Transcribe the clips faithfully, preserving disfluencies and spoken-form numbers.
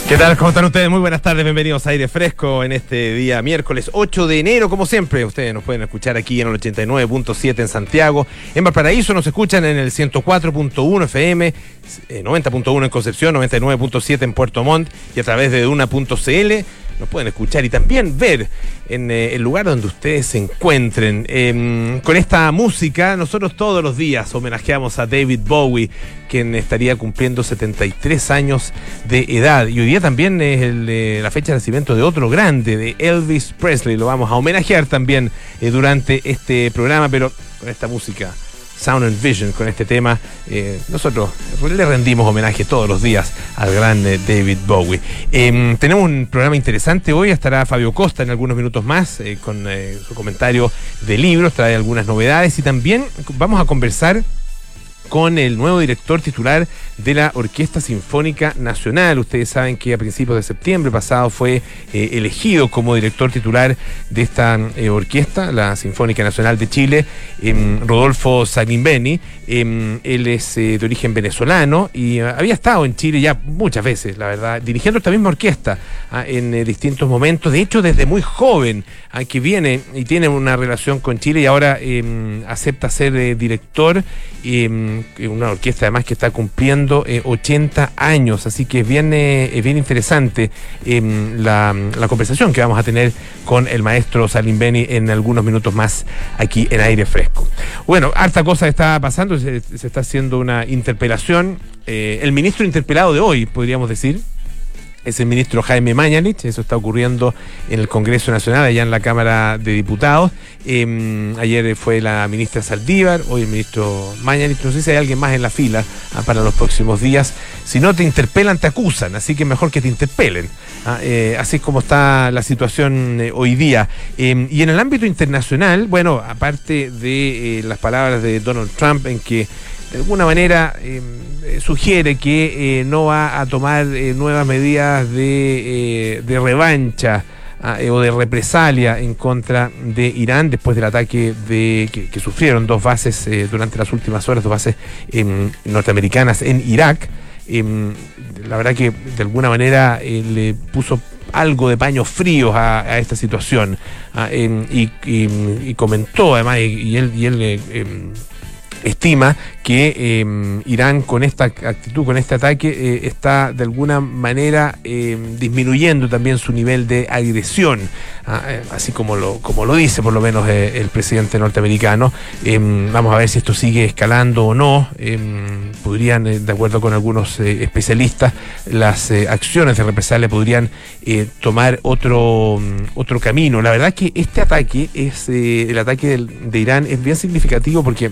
¿Qué tal? ¿Cómo están ustedes? Muy buenas tardes, bienvenidos a Aire Fresco en este día miércoles ocho de enero, como siempre. Ustedes nos pueden escuchar aquí en el ochenta y nueve punto siete en Santiago. En Valparaíso nos escuchan en el ciento cuatro punto uno F M, noventa punto uno en Concepción, noventa y nueve punto siete en Puerto Montt y a través de Duna punto C L. Nos pueden escuchar y también ver en eh, el lugar donde ustedes se encuentren. Eh, con esta música, nosotros todos los días homenajeamos a David Bowie, quien estaría cumpliendo setenta y tres años de edad. Y hoy día también es el, eh, la fecha de nacimiento de otro grande, de Elvis Presley. Lo vamos a homenajear también eh, durante este programa, pero con esta música. Sound and Vision, con este tema, eh, nosotros le rendimos homenaje todos los días al grande David Bowie. Eh, tenemos un programa interesante hoy, estará Fabio Costa en algunos minutos más eh, con eh, su comentario de libros, trae algunas novedades y también vamos a conversar con el nuevo director titular de la Orquesta Sinfónica Nacional. Ustedes saben que a principios de septiembre pasado fue eh, elegido como director titular de esta eh, orquesta, la Sinfónica Nacional de Chile, eh, Rodolfo Salimbeni. Eh, él es eh, de origen venezolano y eh, había estado en Chile ya muchas veces, la verdad, dirigiendo esta misma orquesta ah, en eh, distintos momentos. De hecho, desde muy joven, ah, que viene y tiene una relación con Chile y ahora eh, acepta ser eh, director. Eh, una orquesta además que está cumpliendo eh, ochenta años, así que es bien, eh, es bien interesante eh, la, la conversación que vamos a tener con el maestro Salimbeni en algunos minutos más aquí en Aire Fresco. Bueno, harta cosa está pasando, se, se está haciendo una interpelación, eh, el ministro interpelado de hoy, podríamos decir, es el ministro Jaime Mañalich. Eso está ocurriendo en el Congreso Nacional, allá en la Cámara de Diputados. Eh, ayer fue la ministra Saldívar, hoy el ministro Mañalich. No sé si hay alguien más en la fila ah, para los próximos días. Si no te interpelan, te acusan, así que mejor que te interpelen. Ah, eh, así es como está la situación eh, hoy día. Eh, y en el ámbito internacional, bueno, aparte de eh, las palabras de Donald Trump en que de alguna manera eh, sugiere que eh, no va a tomar eh, nuevas medidas de, eh, de revancha eh, o de represalia en contra de Irán después del ataque de que, que sufrieron dos bases eh, durante las últimas horas, dos bases eh, norteamericanas en Irak. Eh, la verdad que de alguna manera eh, le puso algo de paños fríos a, a esta situación ah, eh, y, y, y comentó además y, y él, y él eh, eh, estima que eh, Irán con esta actitud, con este ataque, eh, está de alguna manera eh, disminuyendo también su nivel de agresión, ah, eh, así como lo, como lo dice por lo menos eh, el presidente norteamericano. Eh, vamos a ver si esto sigue escalando o no. Eh, podrían, eh, de acuerdo con algunos eh, especialistas, las eh, acciones de represalia podrían eh, tomar otro, otro camino. La verdad que este ataque, es eh, el ataque del, de Irán, es bien significativo porque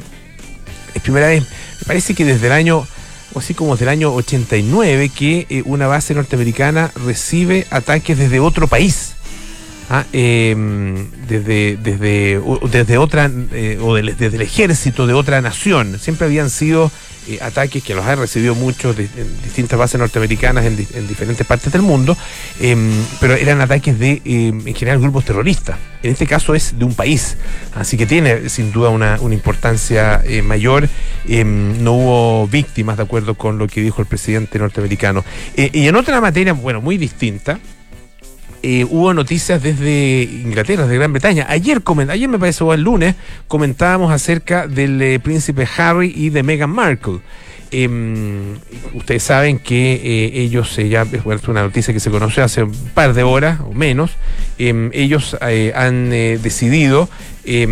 es primera vez, me parece que desde el año, o así como desde el año ochenta y nueve, que eh, una base norteamericana recibe ataques desde otro país. Ah, eh, desde, desde, o, desde otra, eh, o del, desde el ejército de otra nación. Siempre habían sido eh, ataques que los ha recibido muchos de, en distintas bases norteamericanas en, di, en diferentes partes del mundo, eh, pero eran ataques de, eh, en general, grupos terroristas. En este caso es de un país, así que tiene sin duda una, una importancia eh, mayor. Eh, no hubo víctimas, de acuerdo con lo que dijo el presidente norteamericano. Eh, y en otra materia, bueno, muy distinta, Eh, hubo noticias desde Inglaterra, desde Gran Bretaña. Ayer, coment- ayer me parece, o el lunes, comentábamos acerca del eh, príncipe Harry y de Meghan Markle. Eh, ustedes saben que eh, ellos, eh, ya bueno, es una noticia que se conoció hace un par de horas o menos, eh, ellos eh, han eh, decidido eh,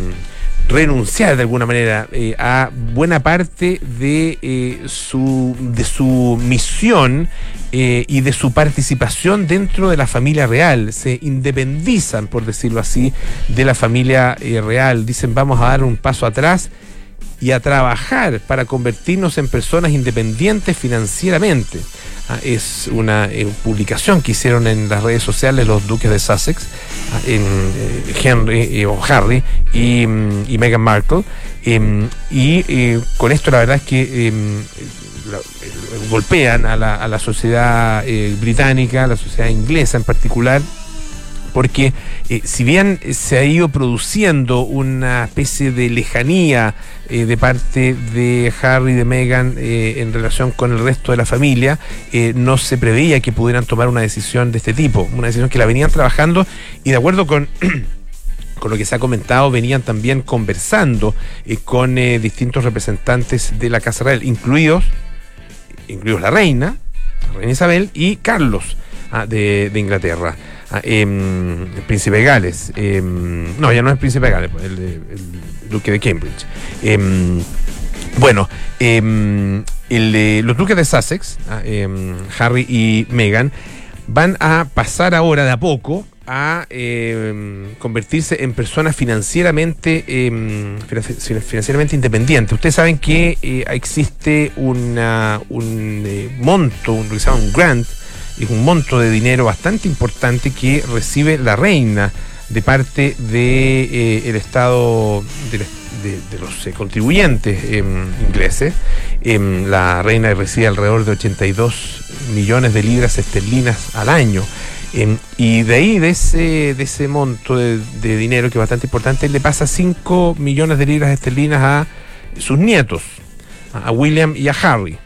renunciar de alguna manera eh, a buena parte de, eh, su, de su misión eh, y de su participación dentro de la familia real. Se independizan, por decirlo así, de la familia eh, real. Dicen, vamos a dar un paso atrás y a trabajar para convertirnos en personas independientes financieramente. Ah, es una eh, publicación que hicieron en las redes sociales los duques de Sussex, ah, en, eh, Henry eh, o Harry y, y Meghan Markle, eh, y eh, con esto la verdad es que eh, la, eh, golpean a la, a la sociedad eh, británica, a la sociedad inglesa en particular, porque eh, si bien se ha ido produciendo una especie de lejanía eh, de parte de Harry y de Meghan eh, en relación con el resto de la familia, eh, no se preveía que pudieran tomar una decisión de este tipo, una decisión que la venían trabajando y de acuerdo con... con lo que se ha comentado, venían también conversando eh, con eh, distintos representantes de la Casa Real, incluidos, incluidos la reina, la reina Isabel y Carlos ah, de, de Inglaterra, ah, eh, el príncipe de Gales, eh, no, ya no es el príncipe de Gales, el, el, el duque de Cambridge. Eh, bueno, eh, el, eh, los duques de Sussex, ah, eh, Harry y Meghan, van a pasar ahora de a poco a eh, convertirse en personas financieramente eh, financieramente independientes. Ustedes saben que eh, existe una, un eh, monto, un, lo que se llama un grant, es un monto de dinero bastante importante que recibe la reina de parte de eh, el Estado de, de, de los eh, contribuyentes eh, ingleses. Eh, la reina recibe alrededor de ochenta y dos millones de libras esterlinas al año. Eh, y de ahí, de ese, de ese monto de, de dinero, que es bastante importante, le pasa cinco millones de libras esterlinas a sus nietos, a William y a Harry.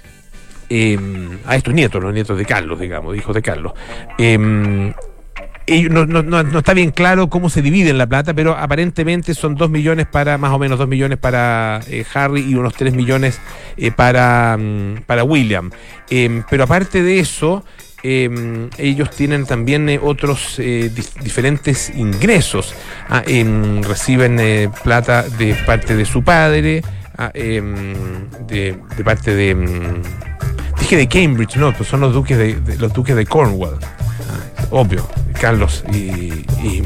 Eh, a estos nietos, los nietos de Carlos, digamos, hijos de Carlos. Eh, y no, no, no, no está bien claro cómo se dividen la plata, pero aparentemente son dos millones para, más o menos dos millones para eh, Harry y unos tres millones eh, para, um, para William. Eh, pero aparte de eso, Eh, ellos tienen también eh, otros eh, dif- diferentes ingresos. Ah, eh, reciben eh, plata de parte de su padre, ah, eh, de, de parte de um, dije de Cambridge, no, pues son los duques de, de los duques de Cornwall, ah, obvio, Carlos y, y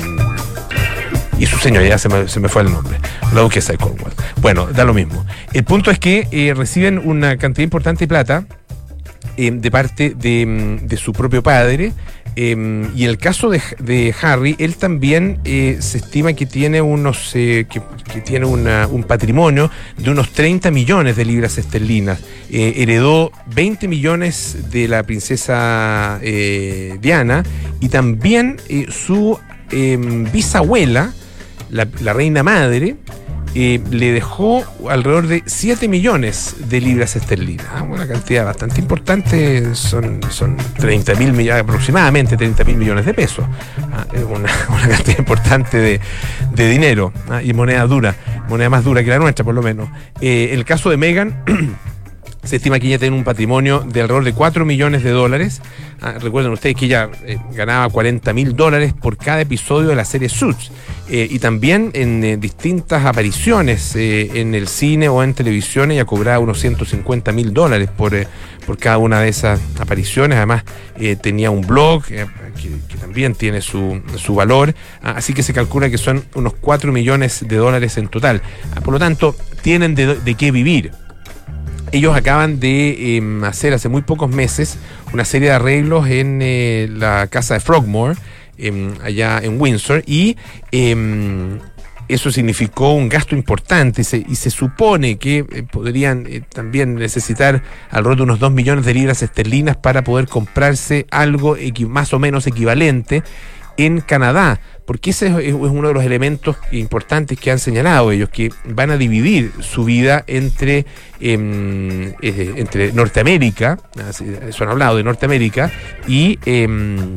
y su señora, ya se me, se me fue el nombre, la duquesa de Cornwall. Bueno, da lo mismo. El punto es que eh, reciben una cantidad importante de plata Eh, de parte de, de su propio padre, eh, y en el caso de, de Harry, él también eh, se estima que tiene unos eh, que, que tiene una, un patrimonio de unos treinta millones de libras esterlinas. Eh, heredó veinte millones de la princesa eh, Diana, y también eh, su eh, bisabuela, la, la reina madre, Eh, le dejó alrededor de siete millones de libras esterlinas. Ah, una cantidad bastante importante, son, son treinta mil millones, aproximadamente treinta mil millones de pesos. Ah, es una, una cantidad importante de, de dinero, ah, y moneda dura, moneda más dura que la nuestra, por lo menos. Eh, en el caso de Meghan, se estima que ella tiene un patrimonio de alrededor de cuatro millones de dólares. Ah, recuerden ustedes que ella eh, ganaba cuarenta mil dólares por cada episodio de la serie Suits. Eh, y también en eh, distintas apariciones eh, en el cine o en televisión, ella cobraba unos ciento cincuenta mil dólares por, eh, por cada una de esas apariciones. Además, eh, tenía un blog eh, que, que también tiene su, su valor. Ah, así que se calcula que son unos cuatro millones de dólares en total. Ah, por lo tanto, tienen de, de qué vivir. Ellos acaban de eh, hacer hace muy pocos meses una serie de arreglos en eh, la casa de Frogmore, eh, allá en Windsor, y eh, eso significó un gasto importante, y se, y se supone que eh, podrían eh, también necesitar alrededor de unos dos millones de libras esterlinas para poder comprarse algo equi- más o menos equivalente en Canadá, porque ese es uno de los elementos importantes que han señalado ellos, que van a dividir su vida entre, eh, eh, entre Norteamérica, eso han hablado de Norteamérica, y, eh,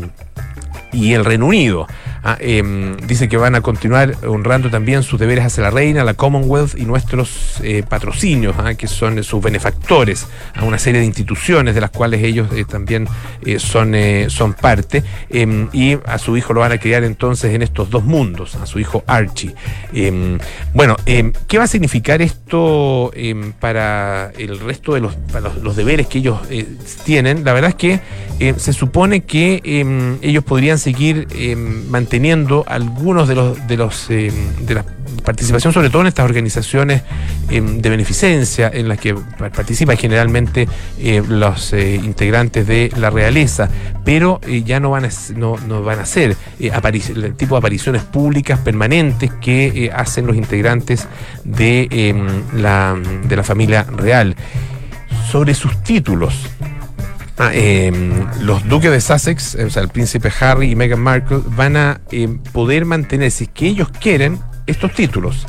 y el Reino Unido. Ah, eh, dice que van a continuar honrando también sus deberes hacia la reina, la Commonwealth y nuestros eh, patrocinios, ah, que son sus benefactores, a una serie de instituciones de las cuales ellos eh, también eh, son, eh, son parte, eh, y a su hijo lo van a criar entonces en estos dos mundos, a su hijo Archie. Eh, bueno, eh, ¿qué va a significar esto eh, para el resto de los, para los, los deberes que ellos eh, tienen? La verdad es que eh, se supone que eh, ellos podrían seguir eh, manteniendo teniendo algunos de los de los eh, de la participación, sobre todo en estas organizaciones eh, de beneficencia en las que participan generalmente eh, los eh, integrantes de la realeza, pero eh, ya no van a no, no van a ser eh, aparic- el tipo de apariciones públicas permanentes que eh, hacen los integrantes de eh, la de la familia real. Sobre sus títulos, Ah, eh, los duques de Sussex, o sea, el príncipe Harry y Meghan Markle, van a eh, poder mantener, si es que ellos quieren, estos títulos.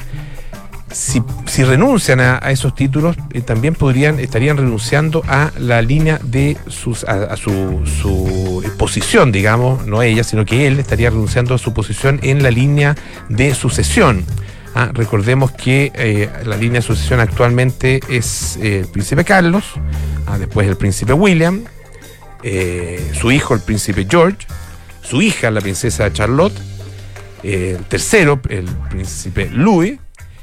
Si, si renuncian a, a esos títulos, eh, también podrían, estarían renunciando a la línea de sus, a, a su, su posición, digamos, no ella, sino que él estaría renunciando a su posición en la línea de sucesión. Ah, recordemos que eh, la línea de sucesión actualmente es eh, el príncipe Carlos, ah, después el príncipe William, eh, su hijo el príncipe George, su hija la princesa Charlotte, eh, el tercero el príncipe Louis,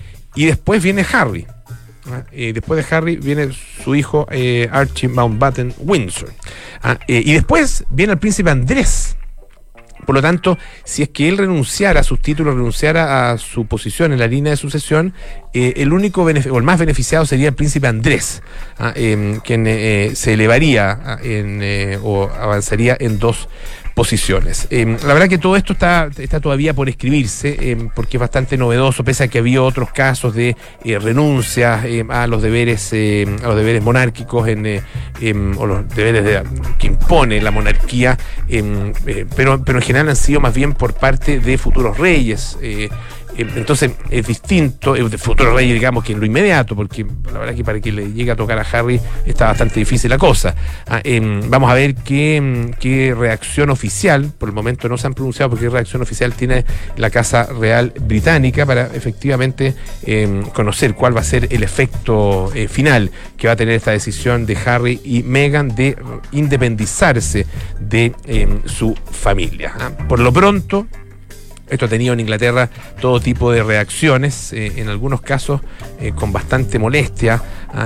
y después viene Harry. Ah, eh, después de Harry viene su hijo eh, Archie Mountbatten Windsor. Ah, eh, y después viene el príncipe Andrés. Por lo tanto, si es que él renunciara a sus títulos, renunciara a su posición en la línea de sucesión, eh, el único o el más beneficiado sería el príncipe Andrés, ah, eh, quien eh, se elevaría en, eh, o avanzaría en dos posiciones. Eh, la verdad que todo esto está, está todavía por escribirse, eh, porque es bastante novedoso, pese a que había otros casos de eh, renuncias eh, a los deberes eh, a los deberes monárquicos en, eh, eh, o los deberes de, que impone la monarquía, eh, eh, pero, pero en general han sido más bien por parte de futuros reyes. Eh, Entonces es distinto, de futuro rey, digamos, que en lo inmediato, porque la verdad que para que le llegue a tocar a Harry está bastante difícil la cosa. Ah, eh, vamos a ver qué, qué reacción oficial, por el momento no se han pronunciado, porque qué reacción oficial tiene la Casa Real Británica para efectivamente eh, conocer cuál va a ser el efecto eh, final que va a tener esta decisión de Harry y Meghan de independizarse de eh, su familia. Ah, por lo pronto, esto ha tenido en Inglaterra todo tipo de reacciones, eh, en algunos casos eh, con bastante molestia,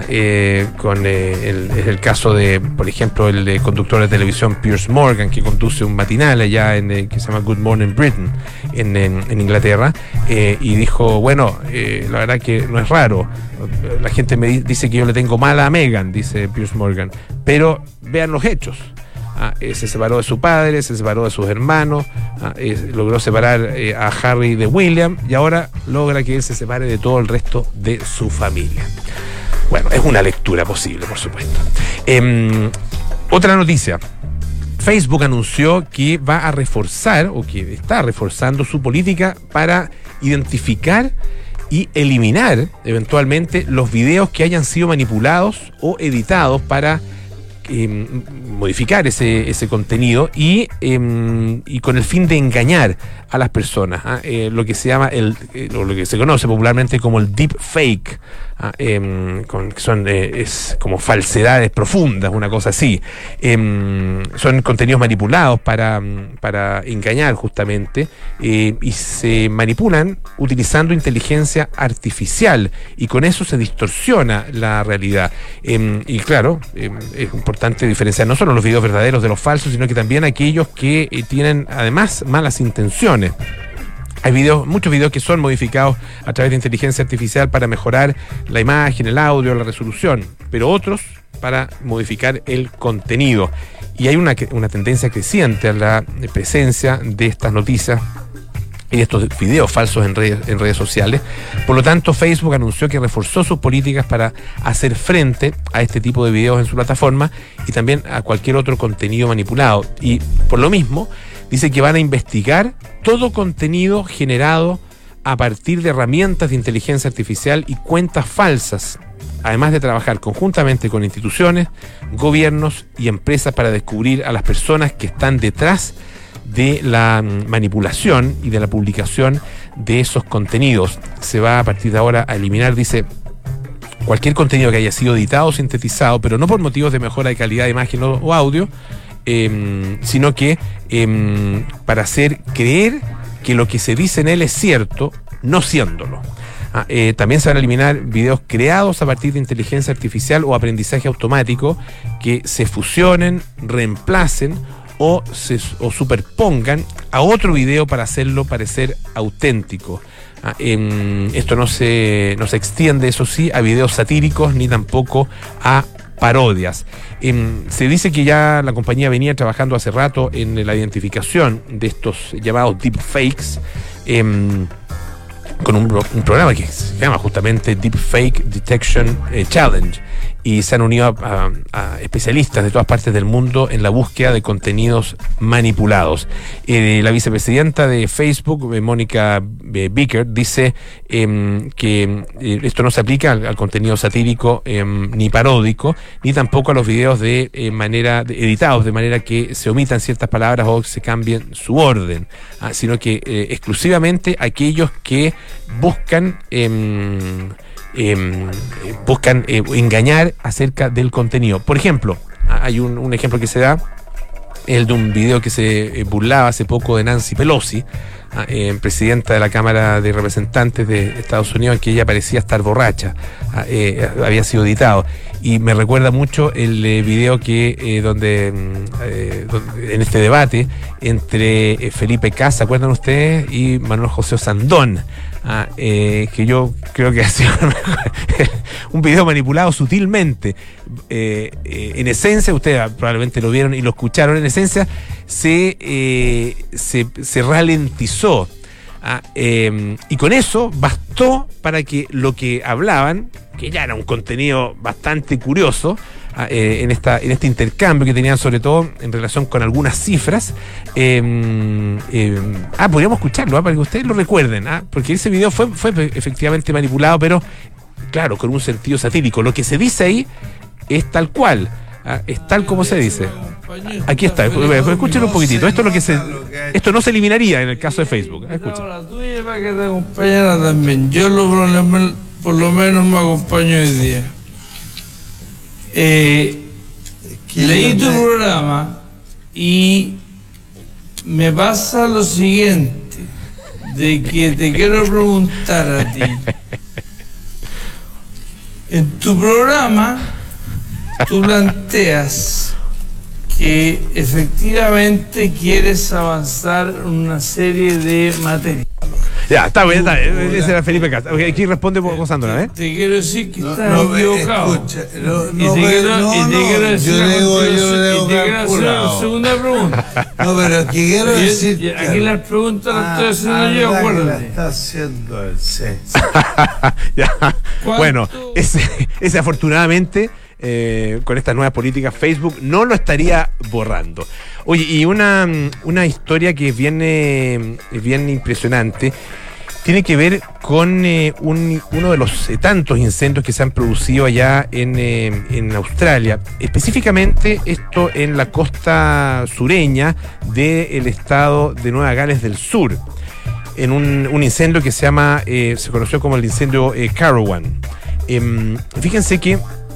eh, con eh, el, el caso de, por ejemplo, el de conductor de televisión Piers Morgan, que conduce un matinal allá en, eh, que se llama Good Morning Britain en, en, en Inglaterra, eh, y dijo, bueno, eh, la verdad que no es raro, la gente me dice que yo le tengo mala a Meghan, dice Piers Morgan, pero vean los hechos. Ah, eh, se separó de su padre, se separó de sus hermanos, ah, eh, logró separar eh, a Harry de William y ahora logra que él se separe de todo el resto de su familia. Bueno, es una lectura posible, por supuesto. Eh, otra noticia. Facebook anunció que va a reforzar, o que está reforzando su política para identificar y eliminar eventualmente los videos que hayan sido manipulados o editados para Eh, modificar ese, ese contenido y, eh, y con el fin de engañar a las personas, ¿eh? Eh, lo que se llama el eh, lo que se conoce popularmente como el deep fake, ¿eh? Eh, con, que son eh, es como falsedades profundas, una cosa así. Eh, son contenidos manipulados para, para engañar justamente, eh, y se manipulan utilizando inteligencia artificial y con eso se distorsiona la realidad. Eh, y claro, eh, es importante diferenciar no solo los videos verdaderos de los falsos, sino que también aquellos que eh, tienen además malas intenciones. Hay videos, muchos videos que son modificados a través de inteligencia artificial para mejorar la imagen, el audio, la resolución, pero otros para modificar el contenido. Y hay una, una tendencia creciente a la presencia de estas noticias y estos videos falsos en redes, en redes sociales. Por lo tanto, Facebook anunció que reforzó sus políticas para hacer frente a este tipo de videos en su plataforma y también a cualquier otro contenido manipulado. Y por lo mismo, dice que van a investigar todo contenido generado a partir de herramientas de inteligencia artificial y cuentas falsas, además de trabajar conjuntamente con instituciones, gobiernos y empresas para descubrir a las personas que están detrás de la manipulación y de la publicación de esos contenidos. Se va a partir de ahora a eliminar, dice, cualquier contenido que haya sido editado o sintetizado, pero no por motivos de mejora de calidad de imagen o, o audio, eh, sino que eh, para hacer creer que lo que se dice en él es cierto, no siéndolo. Ah, eh, también se van a eliminar videos creados a partir de inteligencia artificial o aprendizaje automático que se fusionen, reemplacen o se o superpongan a otro video para hacerlo parecer auténtico. Ah, eh, esto no se, no se extiende, eso sí, a videos satíricos ni tampoco a parodias. Eh, se dice que ya la compañía venía trabajando hace rato en la identificación de estos llamados deepfakes, eh, con un, un programa que se llama justamente Deepfake Detection eh, Challenge. y se han unido a, a, a especialistas de todas partes del mundo en la búsqueda de contenidos manipulados. Eh, la vicepresidenta de Facebook, eh, Mónica eh, Bicker, dice eh, que eh, esto no se aplica al, al contenido satírico eh, ni paródico, ni tampoco a los videos de eh, manera de, editados de manera que se omitan ciertas palabras o se cambien su orden, ah, sino que eh, exclusivamente aquellos que buscan eh, eh, buscan eh, engañar acerca del contenido. Por ejemplo, hay un, un ejemplo que se da, el de un video que se eh, burlaba hace poco de Nancy Pelosi, eh, presidenta de la Cámara de Representantes de Estados Unidos, en que ella parecía estar borracha, eh, había sido editado, y me recuerda mucho el eh, video que eh, donde, eh, donde en este debate entre eh, Felipe Cas, ¿se acuerdan ustedes? Y Manuel José Osandón, ah, eh, que yo creo que ha sido un video manipulado sutilmente. Eh, eh, en esencia, ustedes probablemente lo vieron y lo escucharon, en esencia se, eh, se, se ralentizó. Ah, eh, y con eso bastó para que lo que hablaban, que ya era un contenido bastante curioso, ah, eh, en, esta, en este intercambio que tenían, sobre todo en relación con algunas cifras, eh, eh, ah, podríamos escucharlo, ah, para que ustedes lo recuerden, ah, porque ese video fue, fue efectivamente manipulado, pero claro, con un sentido satírico. Lo que se dice ahí es tal cual, ah, es tal como se dice. Aquí está, escuchen un poquitito. Esto es lo que se, esto no se eliminaría en el caso de Facebook. Escuchen. La tuya para que te acompañara también. Yo lo, por lo menos me acompaño hoy día. Eh, leí tu programa y me pasa lo siguiente, de que te quiero preguntar a ti. En tu programa tú planteas que efectivamente quieres avanzar en una serie de materias. Ya, está bien, está bien. Ese era Felipe Castro. Aquí responde Josandona, ¿eh? Te quiero decir que no, estás no, equivocado. Escucha, no, y no, te quiero, no, y te no, quiero decir yo digo, yo le digo y te quiero hacer una segunda pregunta. No, pero que quiero Y- decir. y aquí las preguntas las estoy haciendo ah, yo, la que la acuérdate. está haciendo el C. Ya. ¿Cuánto? Bueno, ese, ese afortunadamente, eh, con estas nuevas políticas, Facebook no lo estaría borrando. Oye, y una, una historia que es bien, eh, es bien impresionante, tiene que ver con eh, un, uno de los eh, tantos incendios que se han producido allá en, eh, en Australia, específicamente esto en la costa sureña del estado de Nueva Gales del Sur, en un, un incendio que se llama, eh, se conoció como el incendio eh, Currowan. Eh, fíjense que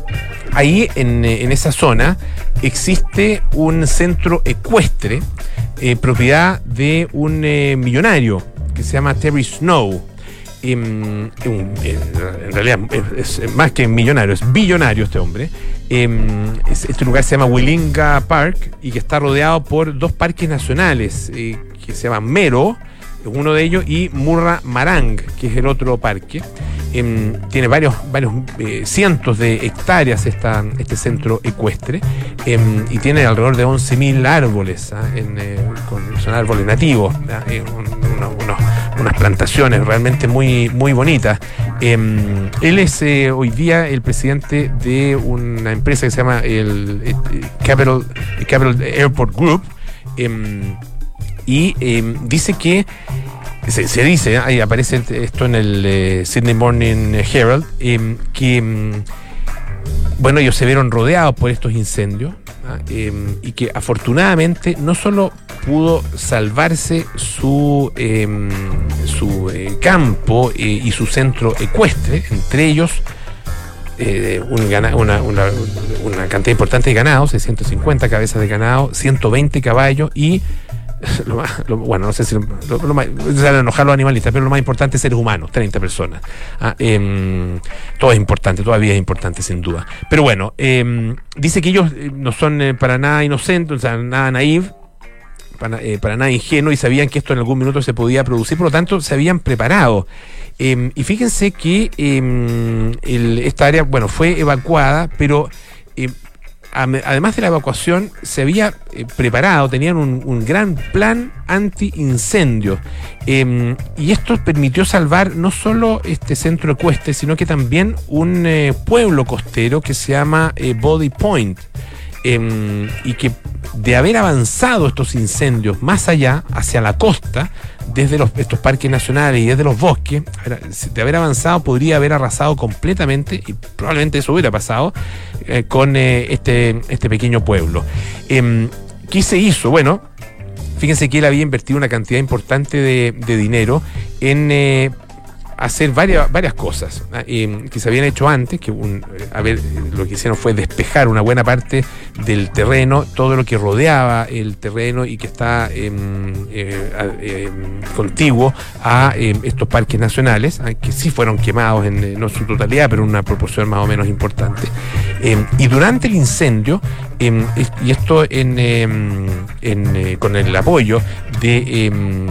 ahí en, en esa zona existe un centro ecuestre, eh, propiedad de un eh, millonario que se llama Terry Snow. Eh, un, eh, en realidad es, es más que millonario, es billonario este hombre. Eh, este lugar se llama Willinga Park y que está rodeado por dos parques nacionales eh, que se llaman Mero, uno de ellos, y Murra Marang, que es el otro parque. Eh, tiene varios, varios eh, cientos de hectáreas esta, este centro ecuestre, eh, y tiene alrededor de once mil árboles, ¿ah? en, eh, con, son árboles nativos, ¿ah? eh, un, uno, unos, unas plantaciones realmente muy, muy bonitas. Eh, él es eh, hoy día el presidente de una empresa que se llama el, el Capital, el Capital Airport Group, eh, y eh, dice que Se, se dice, ahí aparece esto en el eh, Sydney Morning Herald, eh, que mm, bueno, ellos se vieron rodeados por estos incendios, ¿ah? eh, y que afortunadamente no solo pudo salvarse su eh, su eh, campo eh, y su centro ecuestre, entre ellos eh, un gana, una, una, una cantidad importante de ganado, seiscientos cincuenta cabezas de ganado, ciento veinte caballos y Lo más, lo, bueno, no sé si lo, lo, lo más, se van a enojar los animalistas, pero lo más importante es seres humanos, treinta personas. Ah, eh, todo es importante, todavía es importante sin duda. Pero bueno, eh, dice que ellos no son eh, para nada inocentes, o sea, nada naif, para, eh, para nada ingenuos, y sabían que esto en algún minuto se podía producir, por lo tanto se habían preparado. Eh, y fíjense que eh, el, esta área, bueno, fue evacuada, pero... Eh, además de la evacuación, se había eh, preparado, tenían un, un gran plan anti-incendio. Eh, y esto permitió salvar no solo este centro ecuestre, sino que también un eh, pueblo costero que se llama eh, Body Point. Eh, y que de haber avanzado estos incendios más allá, hacia la costa, desde los, estos parques nacionales y desde los bosques, de haber avanzado podría haber arrasado completamente, y probablemente eso hubiera pasado, eh, con eh, este, este pequeño pueblo. Eh, ¿Qué se hizo? Bueno, fíjense que él había invertido una cantidad importante de, de dinero en eh, hacer varias, varias cosas eh, que se habían hecho antes, que un, a ver, lo que hicieron fue despejar una buena parte del terreno, todo lo que rodeaba el terreno y que está eh, eh, eh, contiguo a eh, estos parques nacionales, eh, que sí fueron quemados en, no en su totalidad, pero en una proporción más o menos importante. Eh, y durante el incendio, eh, y esto en, eh, en, eh, con el apoyo de eh,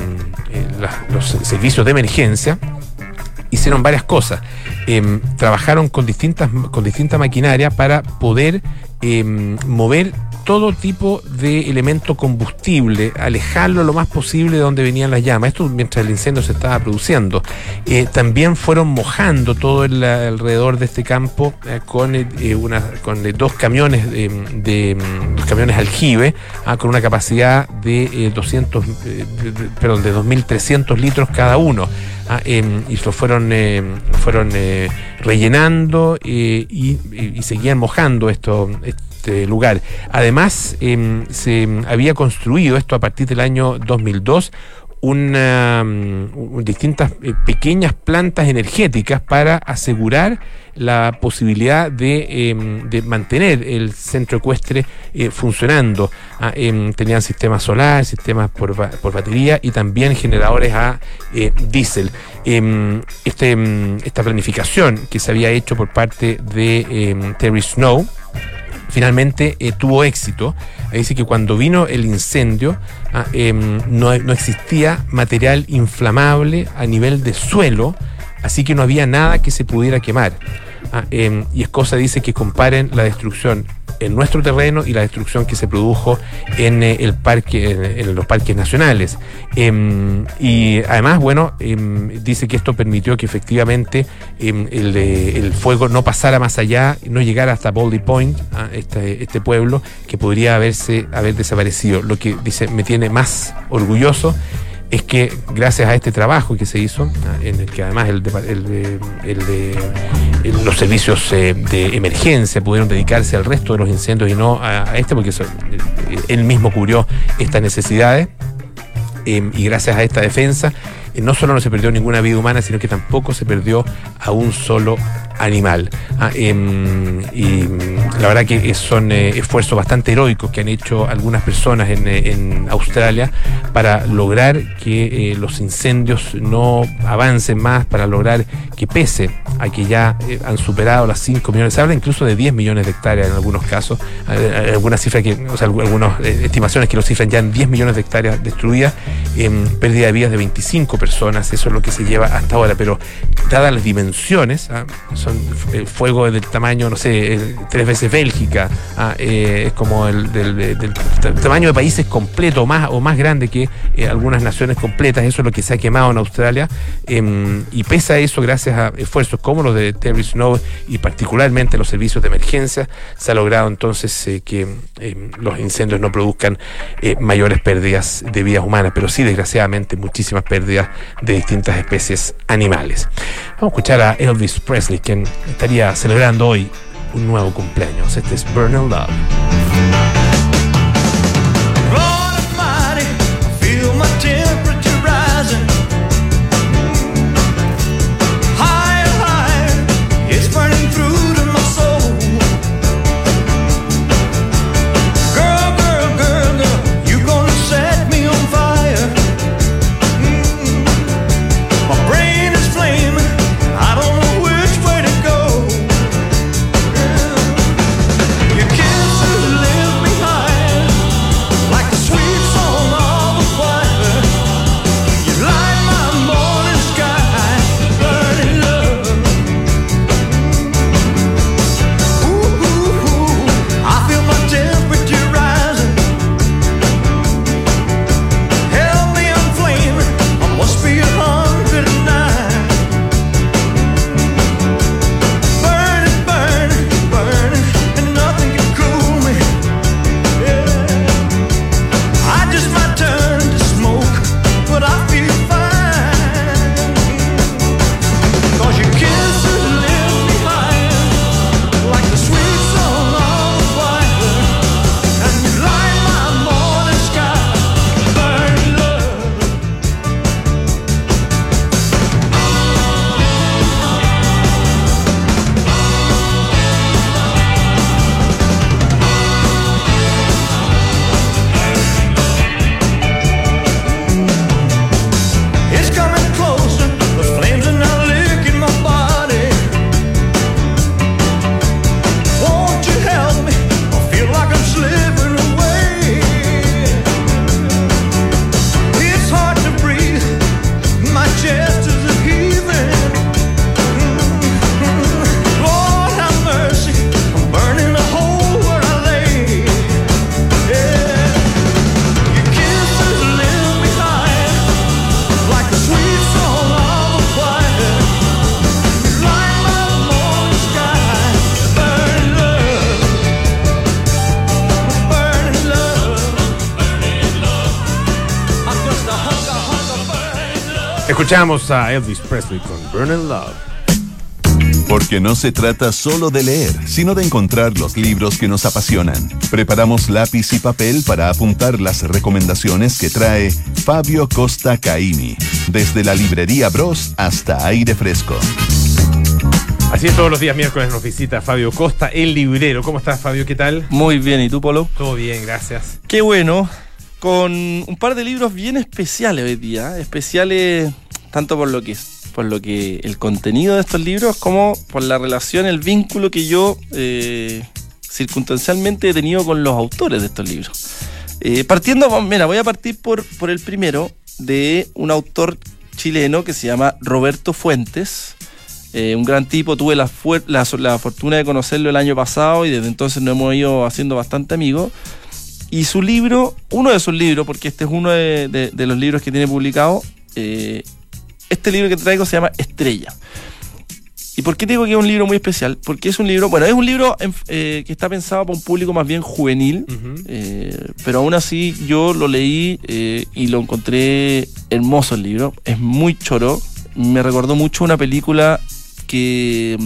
la, los servicios de emergencia, hicieron varias cosas. Eh, trabajaron con distintas con distinta maquinaria para poder eh, mover todo tipo de elemento combustible, alejarlo lo más posible de donde venían las llamas. Esto mientras el incendio se estaba produciendo. Eh, también fueron mojando todo el alrededor de este campo eh, con, eh, una, con eh, dos camiones eh, de dos camiones aljibe, ah, con una capacidad de eh, doscientos, eh, de, de, perdón, de dos mil trescientos litros cada uno. Ah, eh, y lo fueron eh, fueron eh, rellenando eh, y, y, y seguían mojando esto, este lugar. Además, eh, se había construido esto a partir del año dos mil dos una, um, distintas eh, pequeñas plantas energéticas para asegurar la posibilidad de, eh, de mantener el centro ecuestre eh, funcionando. Ah, eh, tenían sistemas solares, sistemas por, por batería y también generadores a eh, diésel. Eh, este, esta planificación que se había hecho por parte de eh, Terry Snow finalmente eh, tuvo éxito. Dice que cuando vino el incendio ah, eh, no, no existía material inflamable a nivel de suelo, así que no había nada que se pudiera quemar. Ah, eh, y Escosa dice que comparen la destrucción en nuestro terreno y la destrucción que se produjo en eh, el parque, en, en los parques nacionales. Eh, y además, bueno, eh, dice que esto permitió que efectivamente eh, el, eh, el fuego no pasara más allá, no llegara hasta Body Point, a este, este pueblo, que podría haberse haber desaparecido. Lo que dice me tiene más orgulloso es que gracias a este trabajo que se hizo, en el que además el, el, el, el, los servicios eh, de emergencia pudieron dedicarse al resto de los incendios y no a, a este, porque eso, él mismo cubrió estas necesidades, eh, y gracias a esta defensa eh, no solo no se perdió ninguna vida humana, sino que tampoco se perdió a un solo animal. Ah, eh, y la verdad que son eh, esfuerzos bastante heroicos que han hecho algunas personas en, en Australia para lograr que eh, los incendios no avancen más, para lograr que pese a que ya eh, han superado las cinco millones, se habla incluso de diez millones de hectáreas en algunos casos, eh, algunas cifras que, o sea, algunas eh, estimaciones que lo cifran ya en diez millones de hectáreas destruidas, eh, pérdida de vidas de veinticinco personas, eso es lo que se lleva hasta ahora, pero dadas las dimensiones, ¿ah? son el fuego del tamaño, no sé, tres veces Bélgica, ah, eh, es como el del, del, del tamaño de países completos o más, o más grande que eh, algunas naciones completas. Eso es lo que se ha quemado en Australia, eh, y pese a eso, gracias a esfuerzos como los de Terry Snow y particularmente los servicios de emergencia, se ha logrado entonces eh, que eh, los incendios no produzcan eh, mayores pérdidas de vidas humanas, pero sí desgraciadamente muchísimas pérdidas de distintas especies animales. Vamos a escuchar a Elvis Presley, quien estaría celebrando hoy un nuevo cumpleaños. Este es Burning Love. Live behind Escuchamos a Elvis Presley con Burning Love. Porque no se trata solo de leer, sino de encontrar los libros que nos apasionan. Preparamos lápiz y papel para apuntar las recomendaciones que trae Fabio Costa Caimi, desde la librería Bros hasta Aire Fresco. Así es, todos los días miércoles nos visita Fabio Costa, el librero. ¿Cómo estás, Fabio? ¿Qué tal? Muy bien, ¿y tú, Polo? Todo bien, gracias. Qué bueno, con un par de libros bien especiales hoy día, especiales tanto por lo que por lo que el contenido de estos libros como por la relación, el vínculo que yo eh, circunstancialmente he tenido con los autores de estos libros. Eh, partiendo, mira, voy a partir por, por el primero, de un autor chileno que se llama Roberto Fuentes. Eh, un gran tipo, tuve la, fu- la, la fortuna de conocerlo el año pasado y desde entonces nos hemos ido haciendo bastante amigos. Y su libro, uno de sus libros, porque este es uno de, de, de los libros que tiene publicado, eh, este libro que traigo se llama Estrella. ¿Y por qué digo que es un libro muy especial? Porque es un libro, bueno, es un libro eh, que está pensado para un público más bien juvenil, uh-huh. eh, pero aún así yo lo leí eh, y lo encontré hermoso el libro, es muy choro, me recordó mucho una película que,